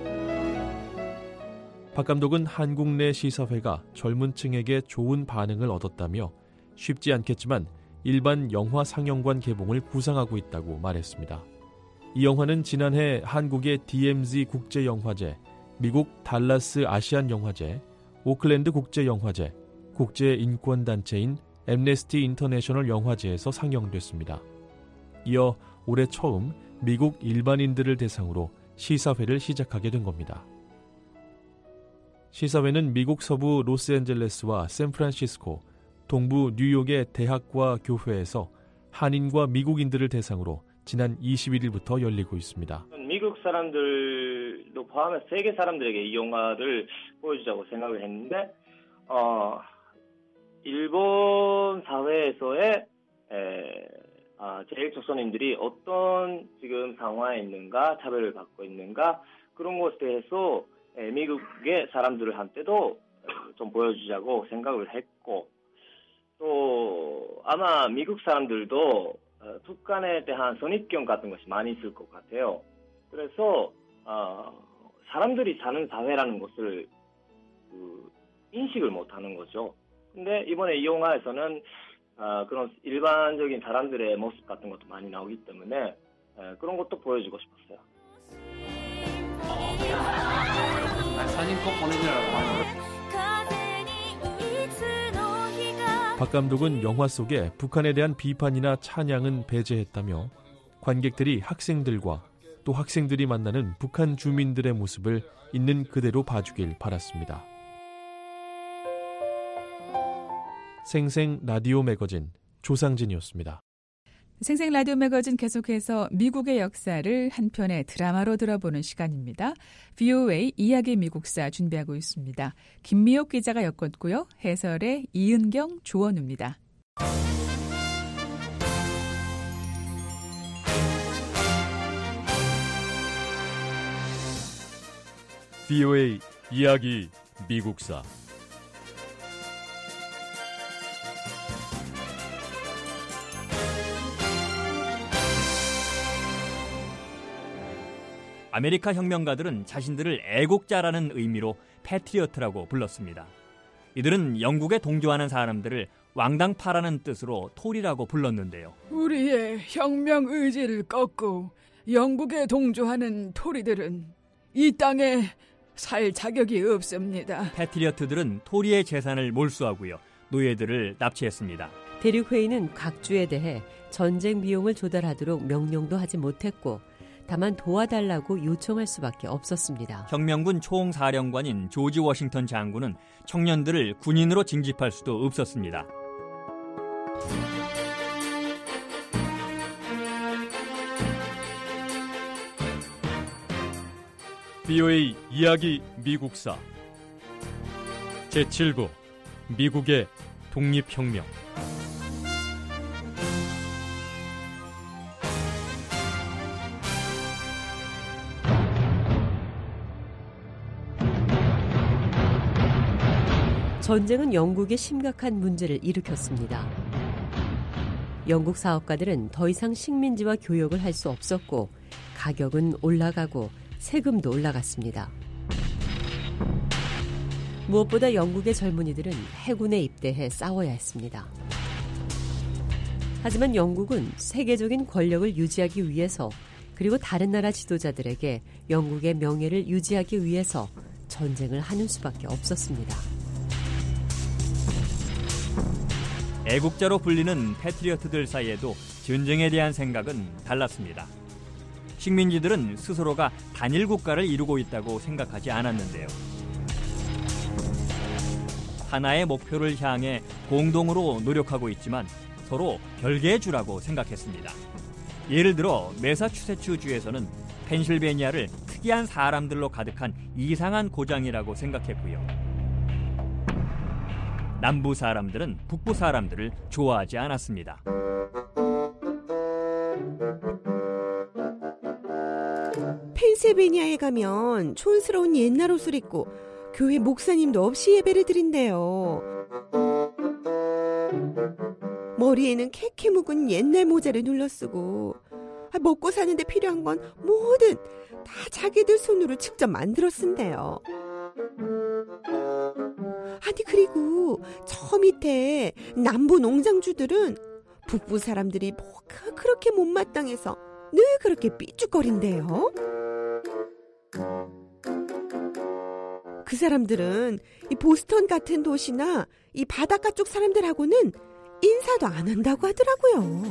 박 감독은 한국 내 시사회가 젊은 층에게 좋은 반응을 얻었다며 쉽지 않겠지만 일반 영화 상영관 개봉을 구상하고 있다고 말했습니다. 이 영화는 지난해 한국의 디엠지 국제영화제, 미국 달라스 아시안영화제, 오클랜드 국제영화제, 국제인권단체인 엠네스티 인터내셔널 영화제에서 상영됐습니다. 이어 올해 처음 미국 일반인들을 대상으로 시사회를 시작하게 된 겁니다. 시사회는 미국 서부 로스앤젤레스와 샌프란시스코, 동부 뉴욕의 대학과 교회에서 한인과 미국인들을 대상으로 지난 이십일일부터 열리고 있습니다. 미국 사람들도 포함해 세계 사람들에게 이 영화를 보여주자고 생각을 했는데 어, 일본 사회에서의 에, 아, 제일조선인들이 어떤 지금 상황에 있는가, 차별을 받고 있는가 그런 것에 대해서 에, 미국의 사람들한테도 좀 보여주자고 생각을 했고 또 아마 미국 사람들도 어, 북한에 대한 선입견 같은 것이 많이 있을 것 같아요. 그래서 어, 사람들이 사는 사회라는 것을 그, 인식을 못하는 거죠. 근데 이번에 이 영화에서는 어, 그런 일반적인 사람들의 모습 같은 것도 많이 나오기 때문에 에, 그런 것도 보여주고 싶었어요. 사진 꼭 보내주라고. 박 감독은 영화 속에 북한에 대한 비판이나 찬양은 배제했다며 관객들이 학생들과 또 학생들이 만나는 북한 주민들의 모습을 있는 그대로 봐주길 바랐습니다. 생생 라디오 매거진 조상진이었습니다. 생생 라디오 매거진 계속해서 미국의 역사를 한 편의 드라마로 들어보는 시간입니다. 브이오에이 이야기 미국사 준비하고 있습니다. 김미옥 기자가 엮었고요. 해설의 이은경, 조원우입니다. 브이오에이 이야기 미국사 아메리카 혁명가들은 자신들을 애국자라는 의미로 패트리어트라고 불렀습니다. 이들은 영국에 동조하는 사람들을 왕당파라는 뜻으로 토리라고 불렀는데요. 우리의 혁명 의지를 꺾고 영국에 동조하는 토리들은 이 땅에 살 자격이 없습니다. 패트리어트들은 토리의 재산을 몰수하고요. 노예들을 납치했습니다. 대륙회의는 각 주에 대해 전쟁 비용을 조달하도록 명령도 하지 못했고 다만 도와달라고 요청할 수밖에 없었습니다. 혁명군 총사령관인 조지 워싱턴 장군은 청년들을 군인으로 징집할 수도 없었습니다. 브이오에이 이야기 미국사 제칠 부 미국의 독립혁명 전쟁은 영국에 심각한 문제를 일으켰습니다. 영국 사업가들은 더 이상 식민지와 교역을 할 수 없었고 가격은 올라가고 세금도 올라갔습니다. 무엇보다 영국의 젊은이들은 해군에 입대해 싸워야 했습니다. 하지만 영국은 세계적인 권력을 유지하기 위해서 그리고 다른 나라 지도자들에게 영국의 명예를 유지하기 위해서 전쟁을 하는 수밖에 없었습니다. 애국자로 불리는 패트리어트들 사이에도 전쟁에 대한 생각은 달랐습니다. 식민지들은 스스로가 단일 국가를 이루고 있다고 생각하지 않았는데요. 하나의 목표를 향해 공동으로 노력하고 있지만 서로 별개의 주라고 생각했습니다. 예를 들어 매사추세츠주에서는 펜실베니아를 특이한 사람들로 가득한 이상한 고장이라고 생각했고요. 남부 사람들은 북부 사람들을 좋아하지 않았습니다. 펜실베니아에 가면 촌스러운 옛날 옷을 입고 교회 목사님도 없이 예배를 드린대요. 머리에는 캐캐 묵은 옛날 모자를 눌러쓰고 먹고 사는데 필요한 건 뭐든 다 자기들 손으로 직접 만들어 쓴대요. 아니 그리고 저 밑에 남부 농장주들은 북부 사람들이 뭐가 그렇게 못마땅해서 늘 그렇게 삐죽거린대요. 그 사람들은 이 보스턴 같은 도시나 이 바닷가 쪽 사람들하고는 인사도 안 한다고 하더라고요.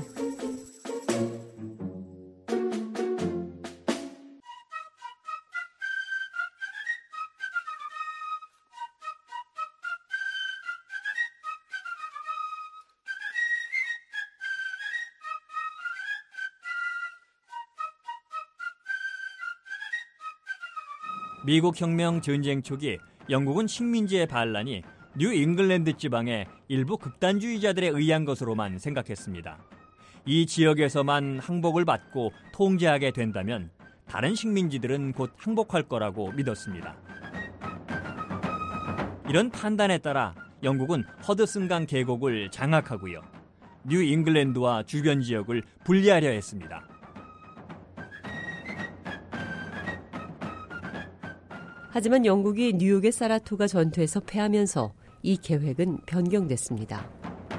미국 혁명 전쟁 초기 영국은 식민지의 반란이 뉴 잉글랜드 지방의 일부 극단주의자들에 의한 것으로만 생각했습니다. 이 지역에서만 항복을 받고 통제하게 된다면 다른 식민지들은 곧 항복할 거라고 믿었습니다. 이런 판단에 따라 영국은 허드슨강 계곡을 장악하고요. 뉴 잉글랜드와 주변 지역을 분리하려 했습니다. 하지만 영국이 뉴욕의 사라토가 전투에서 패하면서 이 계획은 변경됐습니다.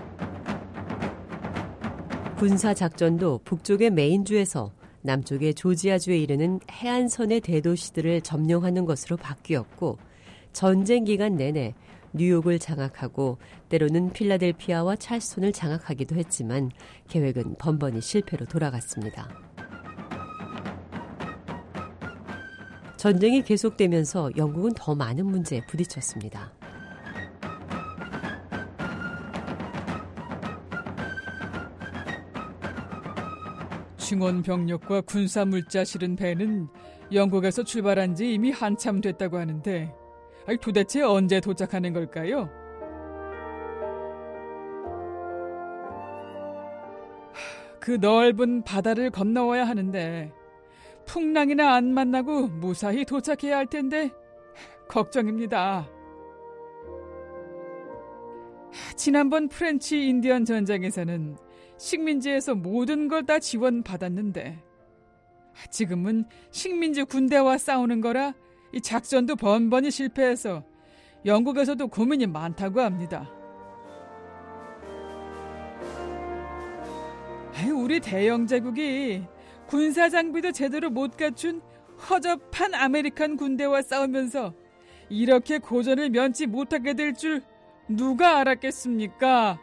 군사작전도 북쪽의 메인주에서 남쪽의 조지아주에 이르는 해안선의 대도시들을 점령하는 것으로 바뀌었고 전쟁 기간 내내 뉴욕을 장악하고 때로는 필라델피아와 찰스톤을 장악하기도 했지만 계획은 번번이 실패로 돌아갔습니다. 전쟁이 계속되면서 영국은 더 많은 문제에 부딪혔습니다. 증원 병력과 군사 물자 실은 배는 영국에서 출발한 지 이미 한참 됐다고 하는데 도대체 언제 도착하는 걸까요? 그 넓은 바다를 건너와야 하는데 풍랑이나 안 만나고 무사히 도착해야 할 텐데 걱정입니다. 지난번 프렌치 인디언 전쟁에서는 식민지에서 모든 걸 다 지원받았는데 지금은 식민지 군대와 싸우는 거라 이 작전도 번번이 실패해서 영국에서도 고민이 많다고 합니다. 우리 대영제국이 군사 장비도 제대로 못 갖춘 허접한 아메리칸 군대와 싸우면서 이렇게 고전을 면치 못하게 될 줄 누가 알았겠습니까?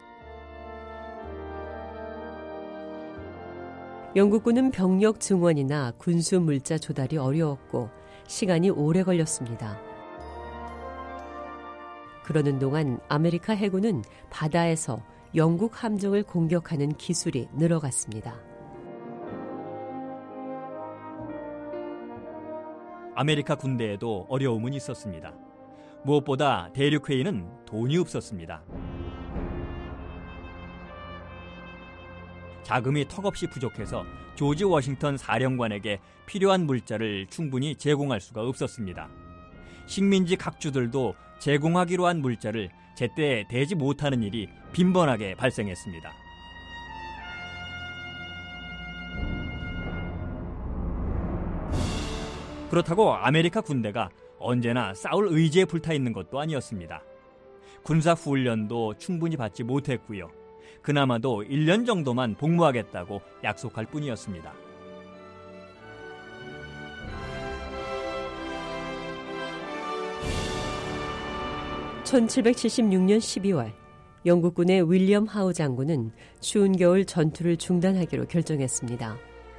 영국군은 병력 증원이나 군수 물자 조달이 어려웠고 시간이 오래 걸렸습니다. 그러는 동안 아메리카 해군은 바다에서 영국 함정을 공격하는 기술이 늘어갔습니다. 아메리카 군대에도 어려움은 있었습니다. 무엇보다 대륙회의는 돈이 없었습니다. 자금이 턱없이 부족해서 조지 워싱턴 사령관에게 필요한 물자를 충분히 제공할 수가 없었습니다. 식민지 각주들도 제공하기로 한 물자를 제때 대지 못하는 일이 빈번하게 발생했습니다. 그렇다고 아메리카 군대가 언제나 싸울 의지에 불타있는 것도 아니었습니다. 군사 훈련도 충분히 받지 못했고요. 그나마도 일 년 정도만 복무하겠다고 약속할 뿐이었습니다. 천칠백칠십육 년 십이월 영국군의 윌리엄 하우 장군은 추운 겨울 전투를 중단하기로 결정했습니다.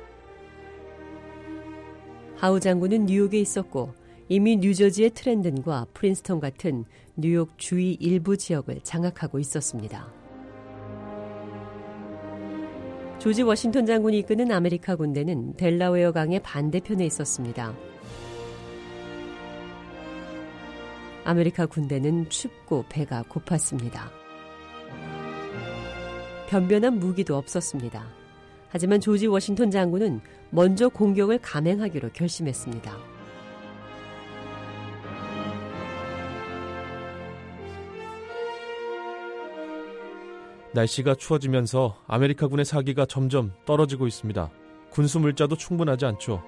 하우 장군은 뉴욕에 있었고 이미 뉴저지의 트렌든과 프린스턴 같은 뉴욕 주위 일부 지역을 장악하고 있었습니다. 조지 워싱턴 장군이 이끄는 아메리카 군대는 델라웨어 강의 반대편에 있었습니다. 아메리카 군대는 춥고 배가 고팠습니다. 변변한 무기도 없었습니다. 하지만 조지 워싱턴 장군은 먼저 공격을 감행하기로 결심했습니다. 날씨가 추워지면서 아메리카군의 사기가 점점 떨어지고 있습니다. 군수 물자도 충분하지 않죠.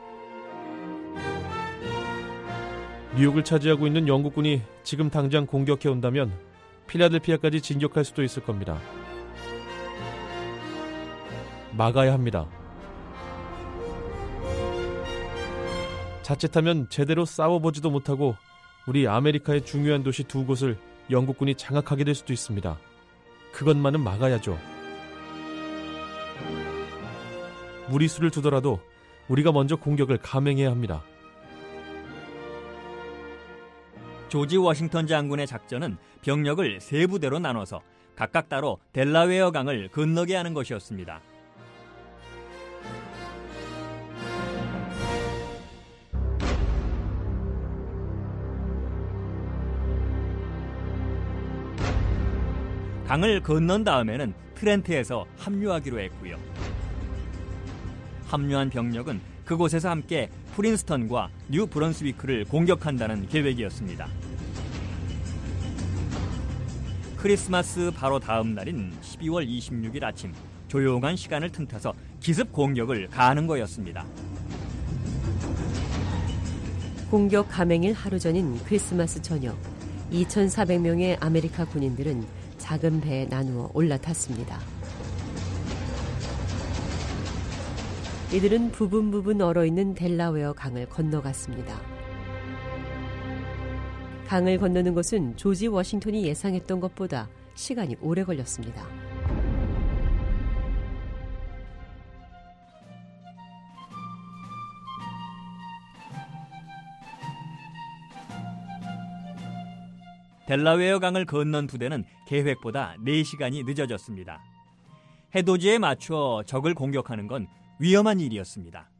뉴욕을 차지하고 있는 영국군이 지금 당장 공격해 온다면 필라델피아까지 진격할 수도 있을 겁니다. 막아야 합니다. 자칫하면 제대로 싸워보지도 못하고 우리 아메리카의 중요한 도시 두 곳을 영국군이 장악하게 될 수도 있습니다. 그것만은 막아야죠. 무리수를 두더라도 우리가 먼저 공격을 감행해야 합니다. 조지 워싱턴 장군의 작전은 병력을 세 부대로 나눠서 각각 따로 델라웨어 강을 건너게 하는 것이었습니다. 강을 건넌 다음에는 트렌트에서 합류하기로 했고요. 합류한 병력은 그곳에서 함께 프린스턴과 뉴 브런스위크를 공격한다는 계획이었습니다. 크리스마스 바로 다음 날인 십이월 이십육일 아침, 조용한 시간을 틈타서 기습 공격을 가하는 거였습니다. 공격 감행일 하루 전인 크리스마스 저녁, 이천사백 명의 아메리카 군인들은 작은 배에 나누어 올라탔습니다. 이들은 부분 부분 얼어있는 델라웨어 강을 건너갔습니다. 강을 건너는 것은 조지 워싱턴이 예상했던 것보다 시간이 오래 걸렸습니다. 델라웨어 강을 건넌 부대는 계획보다 네 시간이 늦어졌습니다. 해돋이에 맞춰 적을 공격하는 건 위험한 일이었습니다.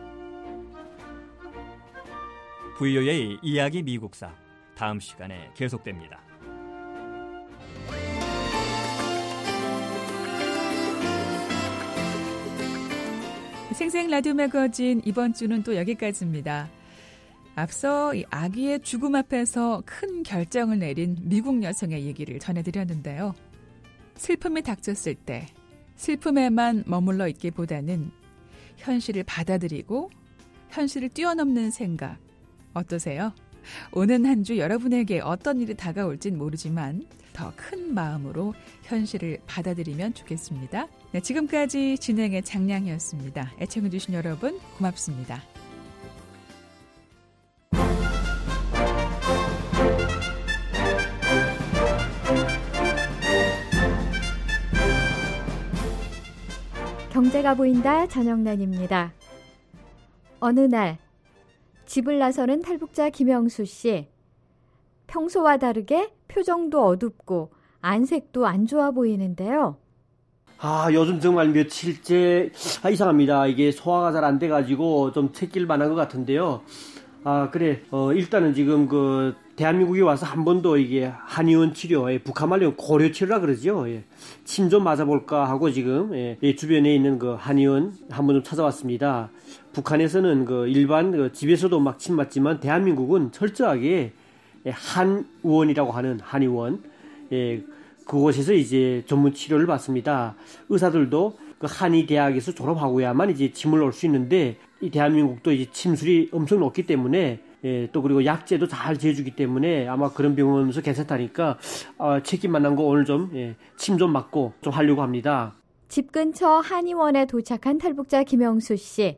브이오에이 이야기 미국사, 다음 시간에 계속됩니다. 생생 라디오 매거진 이번 주는 또 여기까지입니다. 앞서 이 아기의 죽음 앞에서 큰 결정을 내린 미국 여성의 얘기를 전해드렸는데요. 슬픔이 닥쳤을 때 슬픔에만 머물러 있기보다는 현실을 받아들이고 현실을 뛰어넘는 생각 어떠세요? 오는 한 주 여러분에게 어떤 일이 다가올진 모르지만 더 큰 마음으로 현실을 받아들이면 좋겠습니다. 네, 지금까지 진행의 장량이었습니다. 애청해주신 여러분 고맙습니다. 경제가 보인다 전영란입니다. 어느 날 집을 나서는 탈북자 김영수 씨. 평소와 다르게 표정도 어둡고 안색도 안 좋아 보이는데요. 아, 요즘 정말 며칠째 아, 이상합니다. 이게 소화가 잘 안 돼가지고 좀 채길 만한 것 같은데요. 아, 그래. 어, 일단은 지금 그 대한민국에 와서 한 번도 이게 한의원 치료, 예, 북한 말로 고려 치료라 그러죠. 예. 침 좀 맞아볼까 하고 지금 예, 예, 주변에 있는 그 한의원 한 번 좀 찾아왔습니다. 북한에서는 그 일반 그 집에서도 막 침 맞지만 대한민국은 철저하게 예, 한의원이라고 하는 한의원, 예, 그곳에서 이제 전문 치료를 받습니다. 의사들도 그 한의 대학에서 졸업하고야만 이제 침을 놓을 수 있는데 이 대한민국도 이제 침술이 엄청 높기 때문에 예, 또 그리고 약제도 잘 재주기 때문에 아마 그런 병원에서 괜찮다니까 어, 책임 만난 거 오늘 좀 예, 침 좀 맞고 좀 하려고 합니다. 집 근처 한의원에 도착한 탈북자 김영수 씨.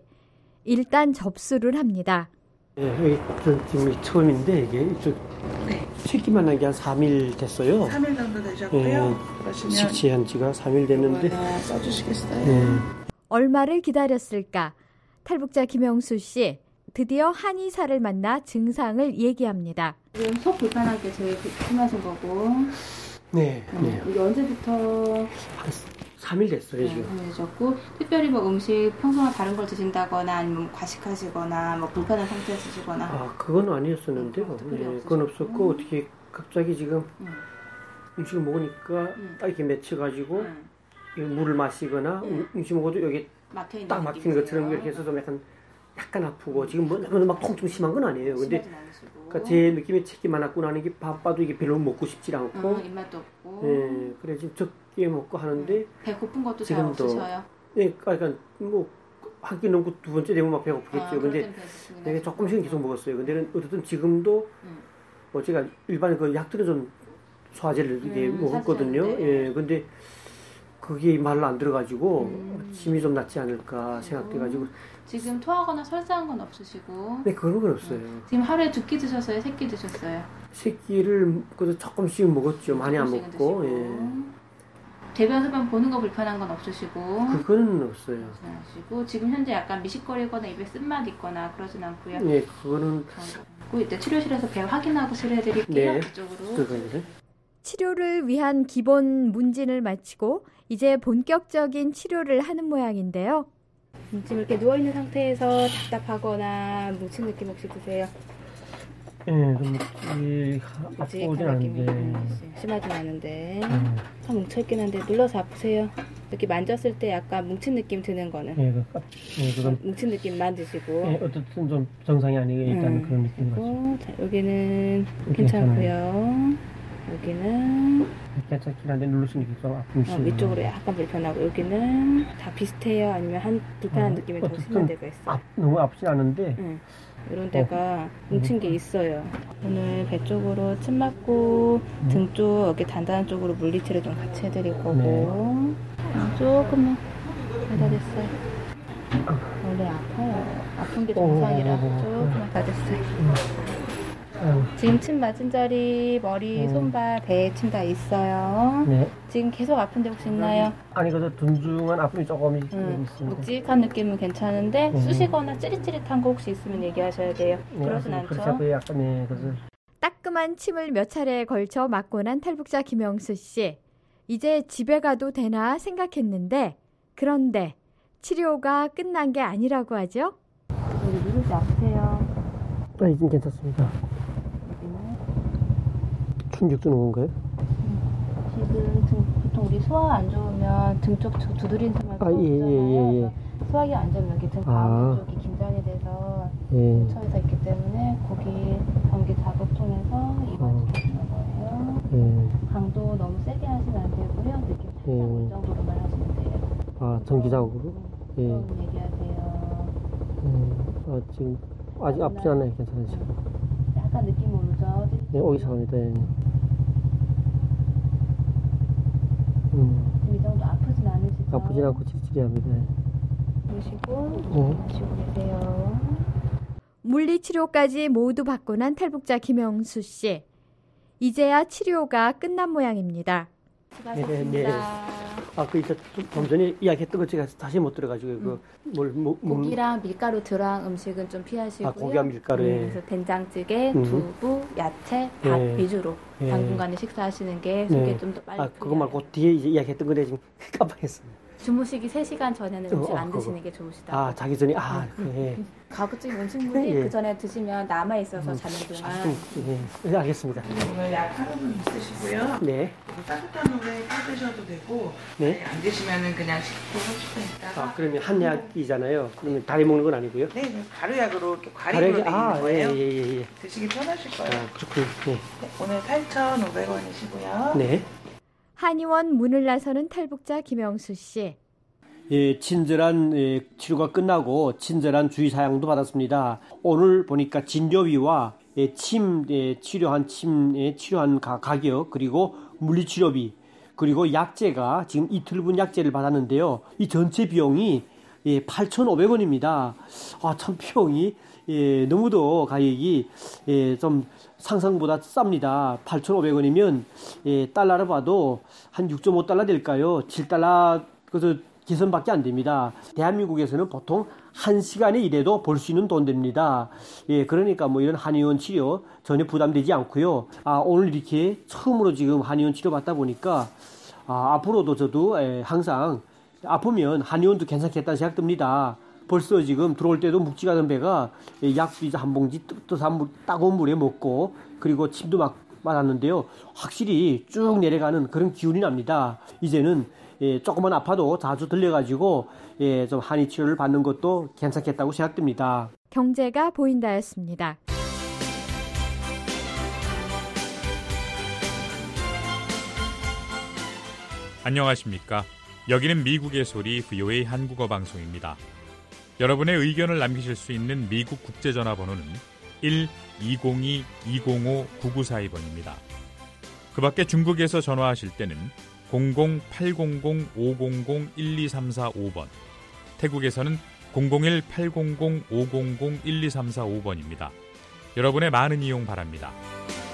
일단 접수를 합니다. 예, 여기 지금 처음인데 이게 이쪽 네. 책임 만난 게 한 삼 일 됐어요. 삼 일 정도 되셨고요. 예, 그러시면 식치한 지가 삼 일 됐는데 하나 써주시겠어요? 예. 얼마를 기다렸을까? 탈북자 김영수 씨. 드디어 한의사를 만나 증상을 얘기합니다. 지금 속 불편한 게 제일 심하신 거고. 네. 음, 네. 이게 언제부터? 한 삼 일 됐어요, 네, 지금. 삼 일 되셨고, 특별히 뭐 음식 평소와 다른 걸 드신다거나 아니면 과식하시거나 뭐 불편한 상태에 드시거나. 아, 그건 아니었었는데요. 네, 그건 없었고, 어떻게 갑자기 지금 음. 음식을 먹으니까 음. 딱 이렇게 맺혀가지고 음. 물을 마시거나 음. 음식 먹어도 여기 딱 막히는 것처럼 이렇게 해서 좀 약간 약간 아프고 지금 뭐 막 통증 심한 건 아니에요. 근데 그러니까 제 느낌이 책임 많았고 나는 게 바빠도 이게 별로 먹고 싶지 않고 어, 입맛도 없고. 예, 그래 지금 적게 먹고 하는데 음. 배 고픈 것도 잘 없으셔요? 예, 그러니까 뭐 한 끼 넘고 두 번째 되면 막 배가 고프겠죠. 아, 근데 내가 조금씩은 계속 먹었어요. 근데 어쨌든 지금도 음. 뭐 제가 일반 그 약들은 좀 소화제를 이렇게 음, 먹었거든요. 예, 근데 그게 말로 안 들어가지고 음. 침이 좀 낫지 않을까 생각돼가지고. 지금 토하거나 설사한 건 없으시고? 네, 그런 건 없어요. 음. 지금 하루에 두 끼 드셨어요? 세 끼 드셨어요? 세 끼를 그래도 조금씩 먹었죠. 많이 안 먹고. 예. 대변 흡연 보는 거 불편한 건 없으시고? 그거는 없어요. 없으시고 지금 현재 약간 미식거리거나 입에 쓴맛 있거나 그러진 않고요? 네, 그거는. 그 이때 치료실에서 배 확인하고 치료해드릴게요. 네. 그쪽으로. 그거요. 치료를 위한 기본 문진을 마치고 이제 본격적인 치료를 하는 모양인데요. 지금 이렇게 누워있는 상태에서 답답하거나 뭉친 느낌 혹시 드세요? 예, 좀 이, 아프진 않은데 심하진 않은데 음. 참 뭉쳐있긴 한데 눌러서 아프세요. 이렇게 만졌을 때 약간 뭉친 느낌 드는 거는 예, 그, 예, 그건 뭉친 느낌만 드시고 예, 어쨌든 좀 정상이 아니게 일단 음. 그런 느낌 같죠. 자, 여기는 괜찮고요. 여기는 괜찮긴 한데 누르시니까 좀 아픔이 어, 위쪽으로 약간 불편하고 여기는 다 비슷해요? 아니면 한 불편한 어, 느낌이 더 심한 데가 있어요? 아, 너무 아프진 않은데 응. 이런 데가 어. 뭉친 게 있어요. 오늘 배 쪽으로 침 맞고 음. 등 쪽 여기 단단한 쪽으로 물리치를 좀 같이 해드릴 거고 네. 조금만 다 됐어요. 원래 아파요. 아픈 게 정상이라 어. 조금만 다 됐어요. 음. 음. 지금 침 맞은 자리, 머리, 음. 손발, 배에 침 다 있어요. 네. 지금 계속 아픈데 혹시 있나요? 아니, 그래도 둔중한 아픔이 조금 음. 있습니다. 묵직한 느낌은 괜찮은데 음. 쑤시거나 찌릿찌릿한 거 혹시 있으면 얘기하셔야 돼요. 네, 그러진 않죠? 그렇죠. 약간, 네, 그래서. 따끔한 침을 몇 차례에 걸쳐 맞고 난 탈북자 김영수 씨. 이제 집에 가도 되나 생각했는데 그런데 치료가 끝난 게 아니라고 하죠? 여기 누르지 아프세요? 아, 이제 괜찮습니다. 충격 주는 건가요? 음, 지금 등, 보통 우리 소화 안 좋으면 등 쪽 두드리는 소리가 아, 예, 예, 예. 소화기 안 좋으면 여기 등 가운데 아. 쪽이 긴장이 돼서 예. 처해서 있기 때문에 거기 전기 자극 통해서 이완시켜주는 어. 거예요. 예. 강도 너무 세게 하시면 안 되고요. 느낌 살짝 올 예. 정도로만 하시면 돼요. 아, 전기 자극으로? 예. 좀 얘기하세요. 예. 아, 지금 아직 아프지 않아요. 괜찮아요. 지금. 약간 느낌 오르죠? 네, 오기 시작합니다. 예. 음. 지금 이 정도 아프진 않으시죠? 아프진 않고 찌릿찌릿합니다. 보시고 네. 마시고 계세요. 물리치료까지 모두 받고 난 탈북자 김영수 씨. 이제야 치료가 끝난 모양입니다. 수고하셨습니다. 네, 네. 아, 그 이제 좀 전에 이야기했던 거 제가 다시 못 들어가지고 음. 그 뭘 뭐, 고기랑 밀가루 들어간 음식은 좀 피하시고요. 아, 고기와 밀가루에. 음, 그래서 된장찌개, 음. 두부, 야채, 밥 네. 위주로 네. 당분간은 식사하시는 게 속에 네. 좀 더 빨리. 아, 그거 말고 뒤에 이제 이야기했던 거에 지금 깜빡했습니다. 주무시기 세 시간 전에는 음식 어, 안 드시는 게 좋으시다고. 아, 자기 전에 아, 예. 가급적 음식물이 예. 그 전에 드시면 남아 있어서 음, 자는 동안. 예. 네, 알겠습니다. 오늘 약 하루는 있으시고요. 네. 따뜻한 물에 타 드셔도 되고. 네. 안 드시면은 그냥 식후 삼십 분 있다가. 아, 그러면 한 약이잖아요. 그러면 다리 먹는 건 아니고요? 네, 네. 가루약으로 이렇게 과립으로 되어 아, 있는 거예요. 예, 예, 예. 드시기 편하실 거예요. 아, 그렇군요. 네. 네, 오늘 팔천오백 원이시고요. 네. 한의원 문을 나서는 탈북자 김영수 씨. 예, 친절한 예, 치료가 끝나고 친절한 주의사항도 받았습니다. 오늘 보니까 진료비와 예, 침 예, 치료한 침 예, 치료한 가, 가격 그리고 물리치료비 그리고 약제가 지금 이틀분 약제를 받았는데요. 이 전체 비용이 예, 팔천오백 원입니다. 아, 참 비용이 예, 너무도 가격이 예, 좀 상상보다 쌉니다. 팔천오백 원이면 예, 달러로 봐도 한 육 점 오 달러 될까요? 칠 달러 그래서 개선밖에 안 됩니다. 대한민국에서는 보통 한 시간에 일해도 벌 수 있는 돈 됩니다. 예, 그러니까 뭐 이런 한의원 치료 전혀 부담되지 않고요. 아, 오늘 이렇게 처음으로 지금 한의원 치료 받다 보니까 아, 앞으로도 저도 예, 항상 아프면 한의원도 괜찮겠다는 생각 듭니다. 벌써 지금 들어올 때도 묵직하던 배가 예, 약도 이제 한 봉지 뜨뜻한 물, 따가운 물에 먹고 그리고 침도 막 맞았는데요. 확실히 쭉 내려가는 그런 기운이 납니다. 이제는 예, 조금만 아파도 자주 들려가지고 예, 좀 한의 치료를 받는 것도 괜찮겠다고 생각됩니다. 경제가 보인다였습니다. 안녕하십니까. 여기는 미국의 소리 브이오에이 한국어 방송입니다. 여러분의 의견을 남기실 수 있는 미국 국제전화번호는 일 이공이 이공오 구구사이 번입니다. 그 밖에 중국에서 전화하실 때는 공공 팔공공 오공공 일이삼사오 번, 태국에서는 공공일 팔공공 오공공 일이삼사오 번입니다. 여러분의 많은 이용 바랍니다.